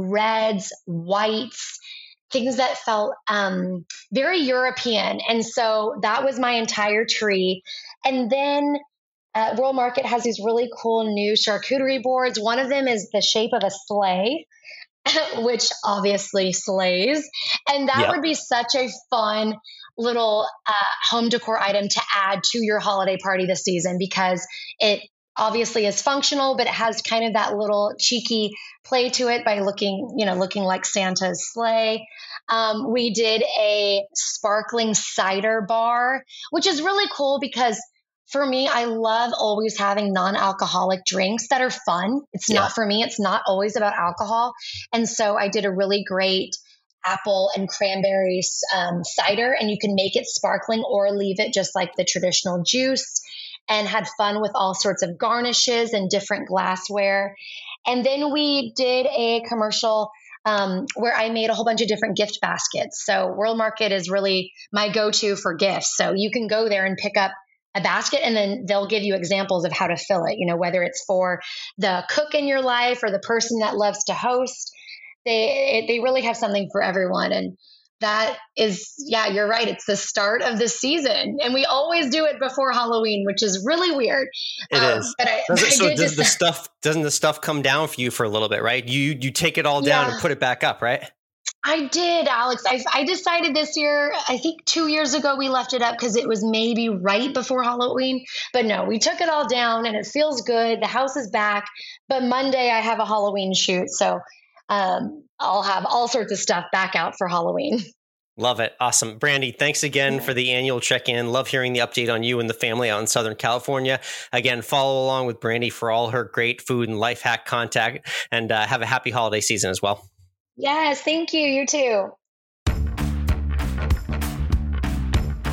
reds, whites, things that felt um, very European. And so that was my entire tree. And then uh, World Market has these really cool new charcuterie boards. One of them is the shape of a sleigh, which obviously slays. And that yep. would be such a fun little uh, home decor item to add to your holiday party this season, because it obviously is functional, but it has kind of that little cheeky play to it by looking, you know, looking like Santa's sleigh. Um, we did a sparkling cider bar, which is really cool because for me, I love always having non-alcoholic drinks that are fun. It's yeah. not for me. It's not always about alcohol. And so I did a really great apple and cranberry um, cider, and you can make it sparkling or leave it just like the traditional juice, and had fun with all sorts of garnishes and different glassware. And then we did a commercial um, where I made a whole bunch of different gift baskets. So World Market is really my go-to for gifts. So you can go there and pick up a basket, and then they'll give you examples of how to fill it, you know, whether it's for the cook in your life or the person that loves to host. They they really have something for everyone. And that is, yeah, you're right. It's the start of the season. And we always do it before Halloween, which is really weird. It um, is. But I, does it, I so does just, the stuff, doesn't the stuff come down for you for a little bit, right? You you take it all down yeah. and put it back up, right? I did, Alex. I, I decided this year, I think two years ago, we left it up because it was maybe right before Halloween. But no, we took it all down and it feels good. The house is back. But Monday I have a Halloween shoot. So Um, I'll have all sorts of stuff back out for Halloween. Love it. Awesome. Brandy, thanks again yeah. for the annual check-in. Love hearing the update on you and the family out in Southern California. Again, follow along with Brandy for all her great food and life hack content, and uh, have a happy holiday season as well. Yes. Thank you. You too.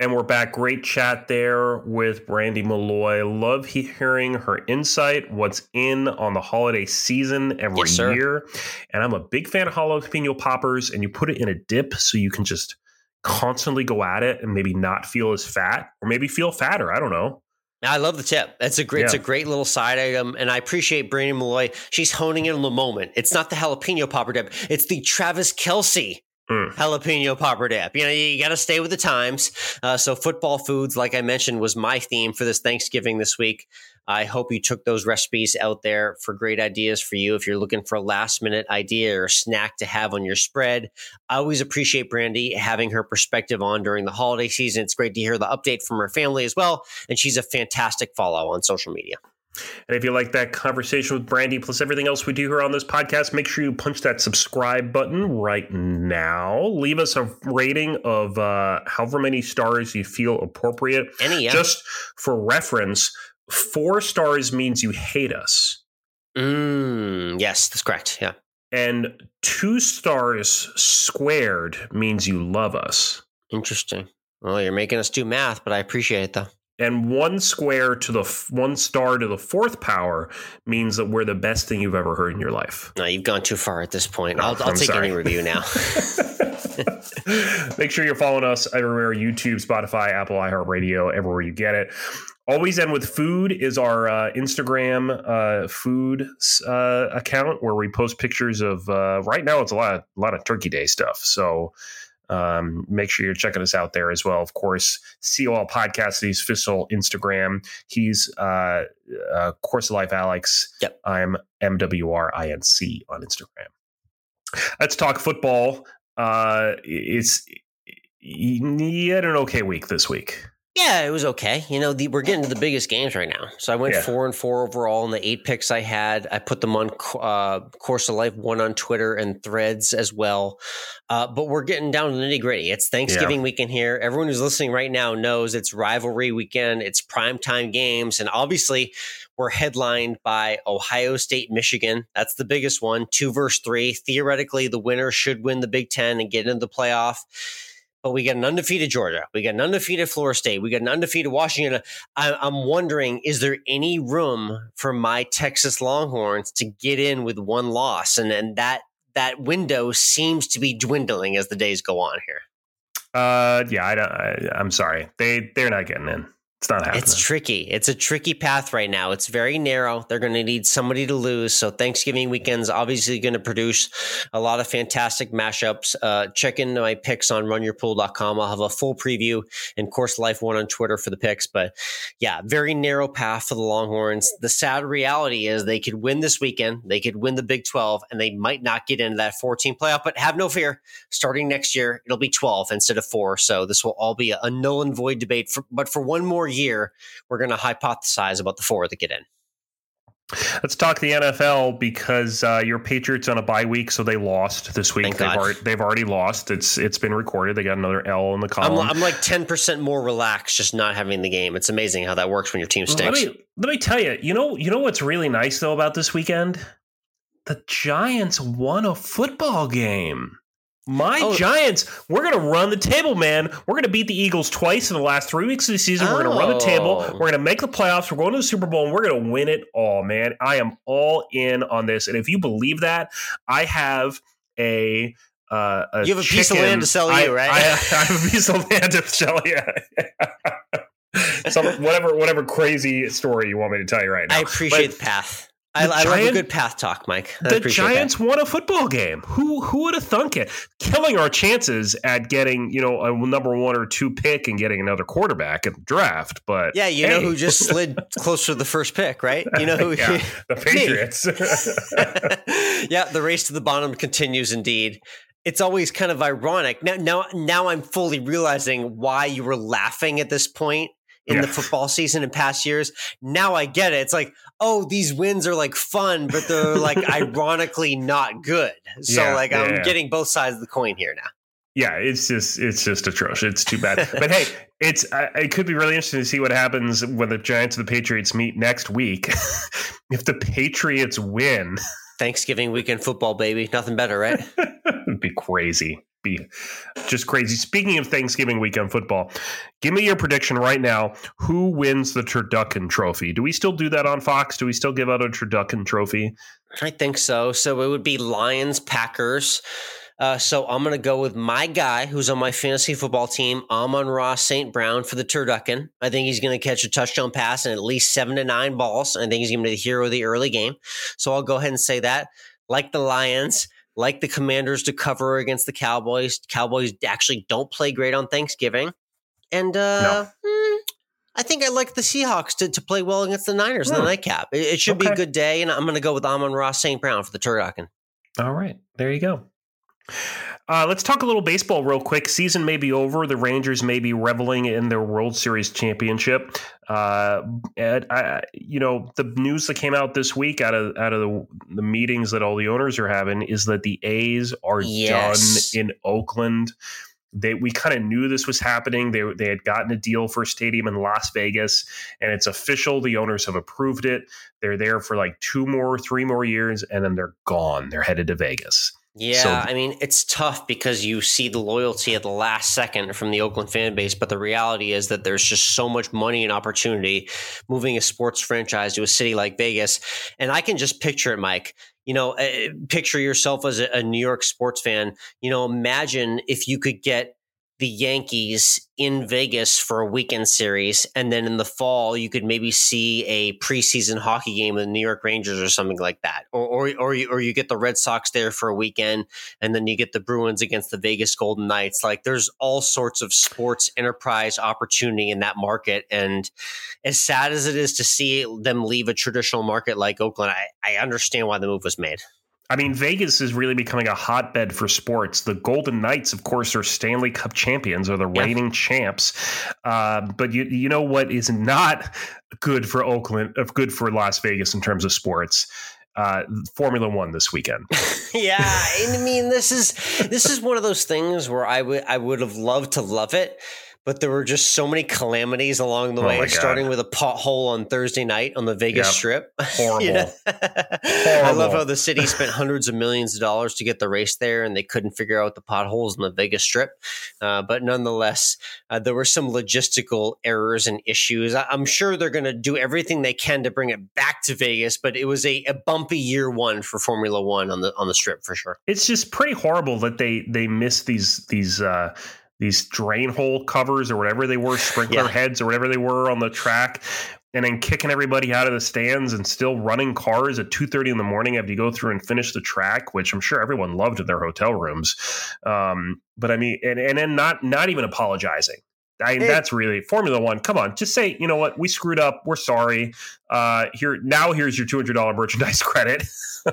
And we're back. Great chat there with Brandy Malloy. Love hearing her insight, what's in on the holiday season every Yes, sir. year. And I'm a big fan of jalapeno poppers, and you put it in a dip so you can just constantly go at it and maybe not feel as fat or maybe feel fatter. I don't know. I love the tip. It's a great, yeah. it's a great little side item, and I appreciate Brandy Malloy. She's honing in on the moment. It's not the jalapeno popper dip; it's the Travis Kelce mm. jalapeno popper dip. You know, you got to stay with the times. Uh, so, football foods, like I mentioned, was my theme for this Thanksgiving this week. I hope you took those recipes out there for great ideas for you. If you're looking for a last minute idea or snack to have on your spread, I always appreciate Brandy having her perspective on during the holiday season. It's great to hear the update from her family as well. And she's a fantastic follow on social media. And if you like that conversation with Brandy, plus everything else we do here on this podcast, make sure you punch that subscribe button right now. Leave us a rating of uh, however many stars you feel appropriate. Any, yeah. Just for reference, four stars means you hate us. Mm, yes, that's correct. Yeah. And two stars squared means you love us. Interesting. Well, you're making us do math, but I appreciate it, though. And one square to the f- one star to the fourth power means that we're the best thing you've ever heard in your life. No, you've gone too far at this point. I'll, Oh, I'll take sorry. any review now. Make sure you're following us everywhere: YouTube, Spotify, Apple, iHeartRadio, everywhere you get it. Always End with Food is our uh, Instagram uh, food uh, account where we post pictures of. Uh, right now, it's a lot, of, a lot of Turkey Day stuff. So. Um, make sure you're checking us out there as well. Of course, C O L Podcast, he's official Instagram. He's uh, uh, Course of Life Alex. Yep. I'm M W R I N C on Instagram. Let's talk football. Uh, it's you had an okay week this week. Yeah, it was okay. You know, the, we're getting to the biggest games right now. So I went Yeah. four and four overall in the eight picks I had. I put them on uh, Course of Life, one on Twitter and Threads as well. Uh, but we're getting down to the nitty gritty. It's Thanksgiving Yeah. weekend here. Everyone who's listening right now knows it's rivalry weekend. It's primetime games. And obviously, we're headlined by Ohio State, Michigan. That's the biggest one, two versus three. Theoretically, the winner should win the Big Ten and get into the playoff. But we got an undefeated Georgia. We got an undefeated Florida State. We got an undefeated Washington. I, I'm wondering, is there any room for my Texas Longhorns to get in with one loss? And, and that that window seems to be dwindling as the days go on here. Uh, yeah, I don't. I, I'm sorry. They they're not getting in. It's not happening. It's tricky. It's a tricky path right now. It's very narrow. They're going to need somebody to lose. So Thanksgiving weekend's obviously going to produce a lot of fantastic mashups. Uh, check into my picks on run your pool dot com. I'll have a full preview and Course Life one on Twitter for the picks. But yeah, very narrow path for the Longhorns. The sad reality is they could win this weekend. They could win the Big twelve and they might not get into that fourteen playoff. But have no fear. Starting next year, it'll be twelve instead of four. So this will all be a null and void debate. For, but for one more year, we're going to hypothesize about the four that get in. Let's talk the N F L because uh, your Patriots on a bye week, so they lost this week. Thank They've God. already, they've already lost. It's it's been recorded. They got another L in the I'm, column. I'm like ten percent more relaxed just not having the game. It's amazing how that works when your team let stinks. me let me tell you. You know you know what's really nice though about this weekend? The Giants won a football game. My Oh. Giants, we're going to run the table, man. We're going to beat the Eagles twice in the last three weeks of the season. We're going to run the table. Oh. We're going to make the playoffs. We're going to the Super Bowl, and we're going to win it all, man. I am all in on this. And if you believe that, I have a uh, a You have a piece of chicken. land to sell I, you, right? I, I have a piece of land to sell you. Some whatever whatever crazy story you want me to tell you right now. I appreciate But the path. I, the I love a Giant- good path talk, Mike. I the appreciate that. Giants won a football game. Who who would have thunk it? Killing our chances at getting, you know, a number one or two pick and getting another quarterback in the draft. But Yeah, you hey. know who just slid closer to the first pick, right? You know who? yeah, the Patriots. Yeah, the race to the bottom continues indeed. It's always kind of ironic. Now, now, now I'm fully realizing why you were laughing at this point in Yeah. the football season in past years. Now I get it. It's like, oh, these wins are like fun, but they're like ironically not good. So Yeah, like yeah, I'm yeah. getting both sides of the coin here now. Yeah, it's just it's just atrocious. It's too bad. But hey, it's uh, it could be really interesting to see what happens when the Giants and the Patriots meet next week. If the Patriots win, Thanksgiving weekend football, baby. Nothing better, right? it'd be crazy. be just crazy. Speaking of Thanksgiving weekend football, give me your prediction right now. Who wins the Turducken Trophy? Do we still do that on Fox? Do we still give out a Turducken Trophy? I think so. So it would be Lions, Packers. Uh, so I'm going to go with my guy who's on my fantasy football team, Amon-Ra Saint Brown, for the Turducken. I think he's going to catch a touchdown pass and at least seven to nine balls. I think he's going to be the hero of the early game. So I'll go ahead and say that. Like the Lions, like the Commanders to cover against the Cowboys. Cowboys actually don't play great on Thanksgiving. And uh, no. mm, I think I like the Seahawks to, to play well against the Niners mm. in the nightcap. It, it should okay. be a good day, and I'm going to go with Amon-Ra Saint Brown for the Turducken. All right. There you go. Uh, let's talk a little baseball real quick. Season may be over. The Rangers may be reveling in their World Series championship. Uh, and I, you know, the news that came out this week out of out of the, the meetings that all the owners are having is that the A's are yes. done in Oakland. They we kind of knew this was happening. They they had gotten a deal for a stadium in Las Vegas, and it's official. The owners have approved it. They're there for like two more, three more years, and then they're gone. They're headed to Vegas. Yeah, so, I mean, it's tough because you see the loyalty at the last second from the Oakland fan base, but the reality is that there's just so much money and opportunity moving a sports franchise to a city like Vegas. And I can just picture it, Mike. You know, uh, picture yourself as a, a New York sports fan. You know, imagine if you could get the Yankees in Vegas for a weekend series, and then in the fall you could maybe see a preseason hockey game with the New York Rangers or something like that, or or or you, or you get the Red Sox there for a weekend, and then you get the Bruins against the Vegas Golden Knights. Like, there's all sorts of sports enterprise opportunity in that market, and as sad as it is to see them leave a traditional market like Oakland, I, I understand why the move was made. I mean, Vegas is really becoming a hotbed for sports. The Golden Knights, of course, are Stanley Cup champions, or the yeah. reigning champs. Uh, but you you know what is not good for Oakland, uh, good for Las Vegas in terms of sports? Uh, Formula One this weekend. yeah, I mean, this is this is one of those things where I would I would have loved to love it. But there were just so many calamities along the oh way, starting with a pothole on Thursday night on the Vegas yep. Strip. Horrible. you know? Horrible. I love how the city spent hundreds of millions of dollars to get the race there, and they couldn't figure out the potholes on the Vegas Strip. Uh, but nonetheless, uh, there were some logistical errors and issues. I- I'm sure they're going to do everything they can to bring it back to Vegas, but it was a, a bumpy year one for Formula One on the on the Strip for sure. It's just pretty horrible that they they missed these these. Uh, these drain hole covers or whatever they were, sprinkler yeah. heads or whatever they were on the track, and then kicking everybody out of the stands and still running cars at two thirty in the morning after you go through and finish the track, which I'm sure everyone loved in their hotel rooms. Um, but I mean, and, and then not, not even apologizing. I mean, hey. That's really Formula One. Come on, just say, you know what? We screwed up. We're sorry. Uh, here now, here's your two hundred dollars merchandise credit.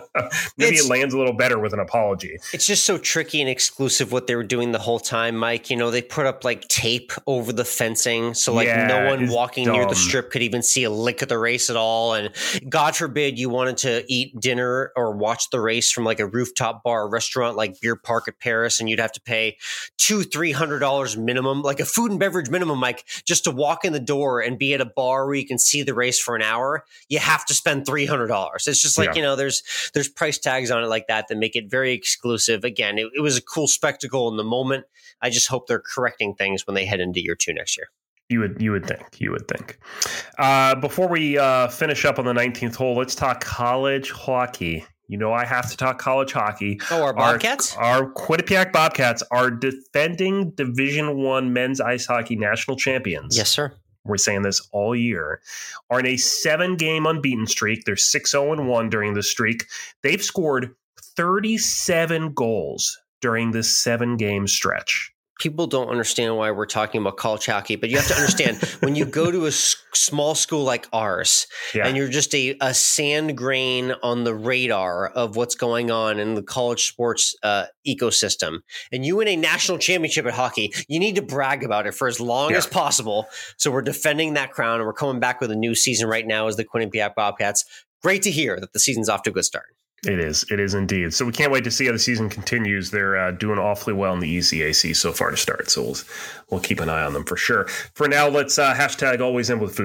Maybe it's, it lands a little better with an apology. It's just so tricky and exclusive what they were doing the whole time, Mike. You know, they put up like tape over the fencing. So like yeah, no one walking dumb. near the strip could even see a lick of the race at all. And God forbid you wanted to eat dinner or watch the race from like a rooftop bar or restaurant like Beer Park at Paris, and you'd have to pay two, three hundred dollars minimum, like a food and beverage minimum, Mike, just to walk in the door and be at a bar where you can see the race for an hour. You have to spend three hundred dollars. It's just like, yeah. you know, there's There's price tags on it like that that make it very exclusive. Again, it, it was a cool spectacle in the moment. I just hope they're correcting things when they head into year two next year. You would, you would think, you would think. Uh, before we uh, finish up on the nineteenth hole, let's talk college hockey. You know, I have to talk college hockey. Oh, our Bobcats? Our, our Quinnipiac Bobcats are defending Division One men's ice hockey national champions. Yes, sir. We're saying this all year, are in a seven-game unbeaten streak. They're six oh one during the streak. They've scored thirty-seven goals during this seven-game stretch. People don't understand why we're talking about college hockey, but you have to understand when you go to a s- small school like ours yeah. and you're just a, a sand grain on the radar of what's going on in the college sports uh, ecosystem, and you win a national championship at hockey, you need to brag about it for as long yeah. as possible. So we're defending that crown, and we're coming back with a new season right now as the Quinnipiac Bobcats. Great to hear that the season's off to a good start. It is. It is indeed. So we can't wait to see how the season continues. They're uh, doing awfully well in the E C A C so far to start. So we'll, we'll keep an eye on them for sure. For now, let's uh, hashtag always in with food.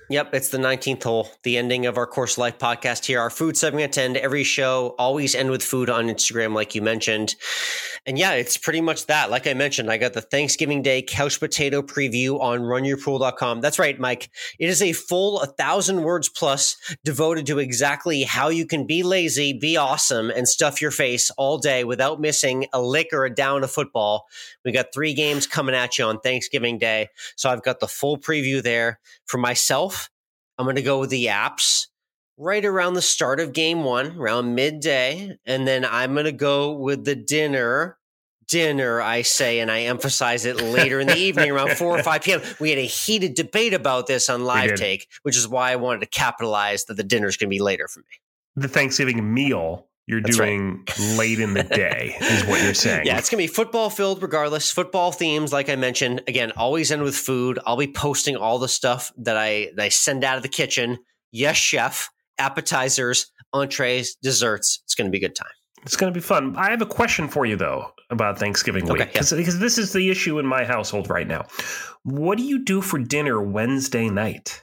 Yep, it's the nineteenth hole, the ending of our Course of Life podcast here. Our food segment to end every show, always end with food on Instagram, like you mentioned. And yeah, it's pretty much that. Like I mentioned, I got the Thanksgiving Day couch potato preview on run your pool dot com. That's right, Mike. It is a full one thousand words plus devoted to exactly how you can be lazy, be awesome, and stuff your face all day without missing a lick or a down of football. We got three games coming at you on Thanksgiving Day. So I've got the full preview there. For myself, I'm going to go with the apps right around the start of game one, around midday. And then I'm going to go with the dinner, dinner, I say, and I emphasize it later in the evening around four or five p.m. We had a heated debate about this on Live Take, which is why I wanted to capitalize that the dinner's going to be later for me. The Thanksgiving meal you're That's doing right. late in the day is what you're saying. Yeah, it's going to be football filled regardless. Football themes, like I mentioned. Again, always end with food. I'll be posting all the stuff that I, that I send out of the kitchen. Yes, chef. Appetizers, entrees, desserts. It's going to be a good time. It's going to be fun. I have a question for you, though, about Thanksgiving week. Okay, yeah. Because this is the issue in my household right now. What do you do for dinner Wednesday night?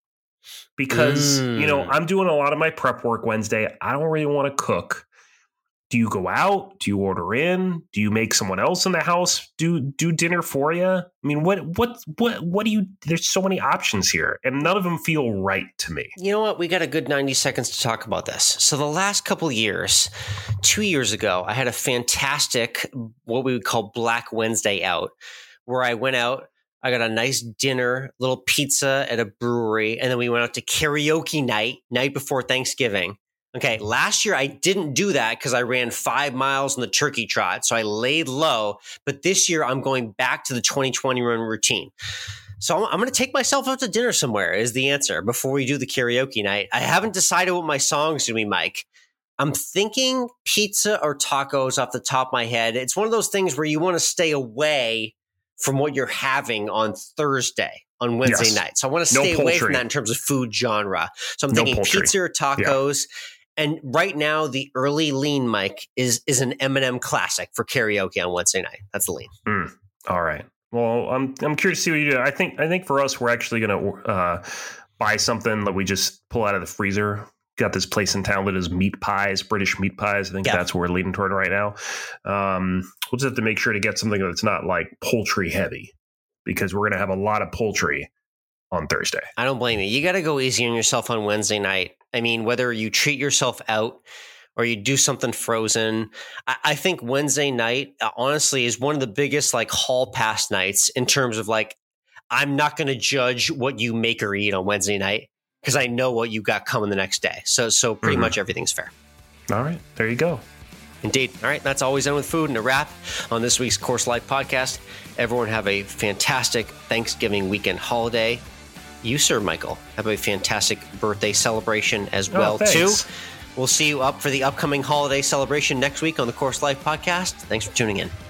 Because, mm. you know, I'm doing a lot of my prep work Wednesday. I don't really want to cook. Do you go out? Do you order in? Do you make someone else in the house do do dinner for you? I mean, what what what what do you? There's so many options here, and none of them feel right to me. You know what? We got a good ninety seconds to talk about this. So the last couple of years, two years ago, I had a fantastic what we would call Black Wednesday out, where I went out. I got a nice dinner, little pizza at a brewery, and then we went out to karaoke night, night before Thanksgiving. Okay, last year I didn't do that because I ran five miles in the turkey trot, so I laid low. But this year I'm going back to the twenty twenty run routine. So I'm, I'm going to take myself out to dinner somewhere is the answer before we do the karaoke night. I haven't decided what my song's going to be, Mike. I'm thinking pizza or tacos off the top of my head. It's one of those things where you want to stay away from what you're having on Thursday, on Wednesday yes. night. So I want to stay no away from that in terms of food genre. So I'm no thinking poultry. Pizza or tacos. Yeah. And right now, the early lean, Mike, is is an Eminem classic for karaoke on Wednesday night. That's the lean. Mm. All right. Well, I'm I'm curious to see what you do. I think I think for us, we're actually going to uh, buy something that we just pull out of the freezer. Got this place in town that is meat pies, British meat pies. I think yeah. that's what we're leading toward right now. Um, we'll just have to make sure to get something that's not like poultry heavy because we're going to have a lot of poultry on Thursday. I don't blame you. You got to go easy on yourself on Wednesday night. I mean, whether you treat yourself out or you do something frozen, I, I think Wednesday night, uh, honestly, is one of the biggest like hall pass nights in terms of like, I'm not going to judge what you make or eat on Wednesday night, because I know what you got coming the next day. So so pretty mm-hmm. much everything's fair. All right. There you go. Indeed. All right. That's Always End with Food and a wrap on this week's Course Life podcast. Everyone have a fantastic Thanksgiving weekend holiday. You, sir, Michael, have a fantastic birthday celebration as well, oh, too. We'll see you up for the upcoming holiday celebration next week on the Course Life podcast. Thanks for tuning in.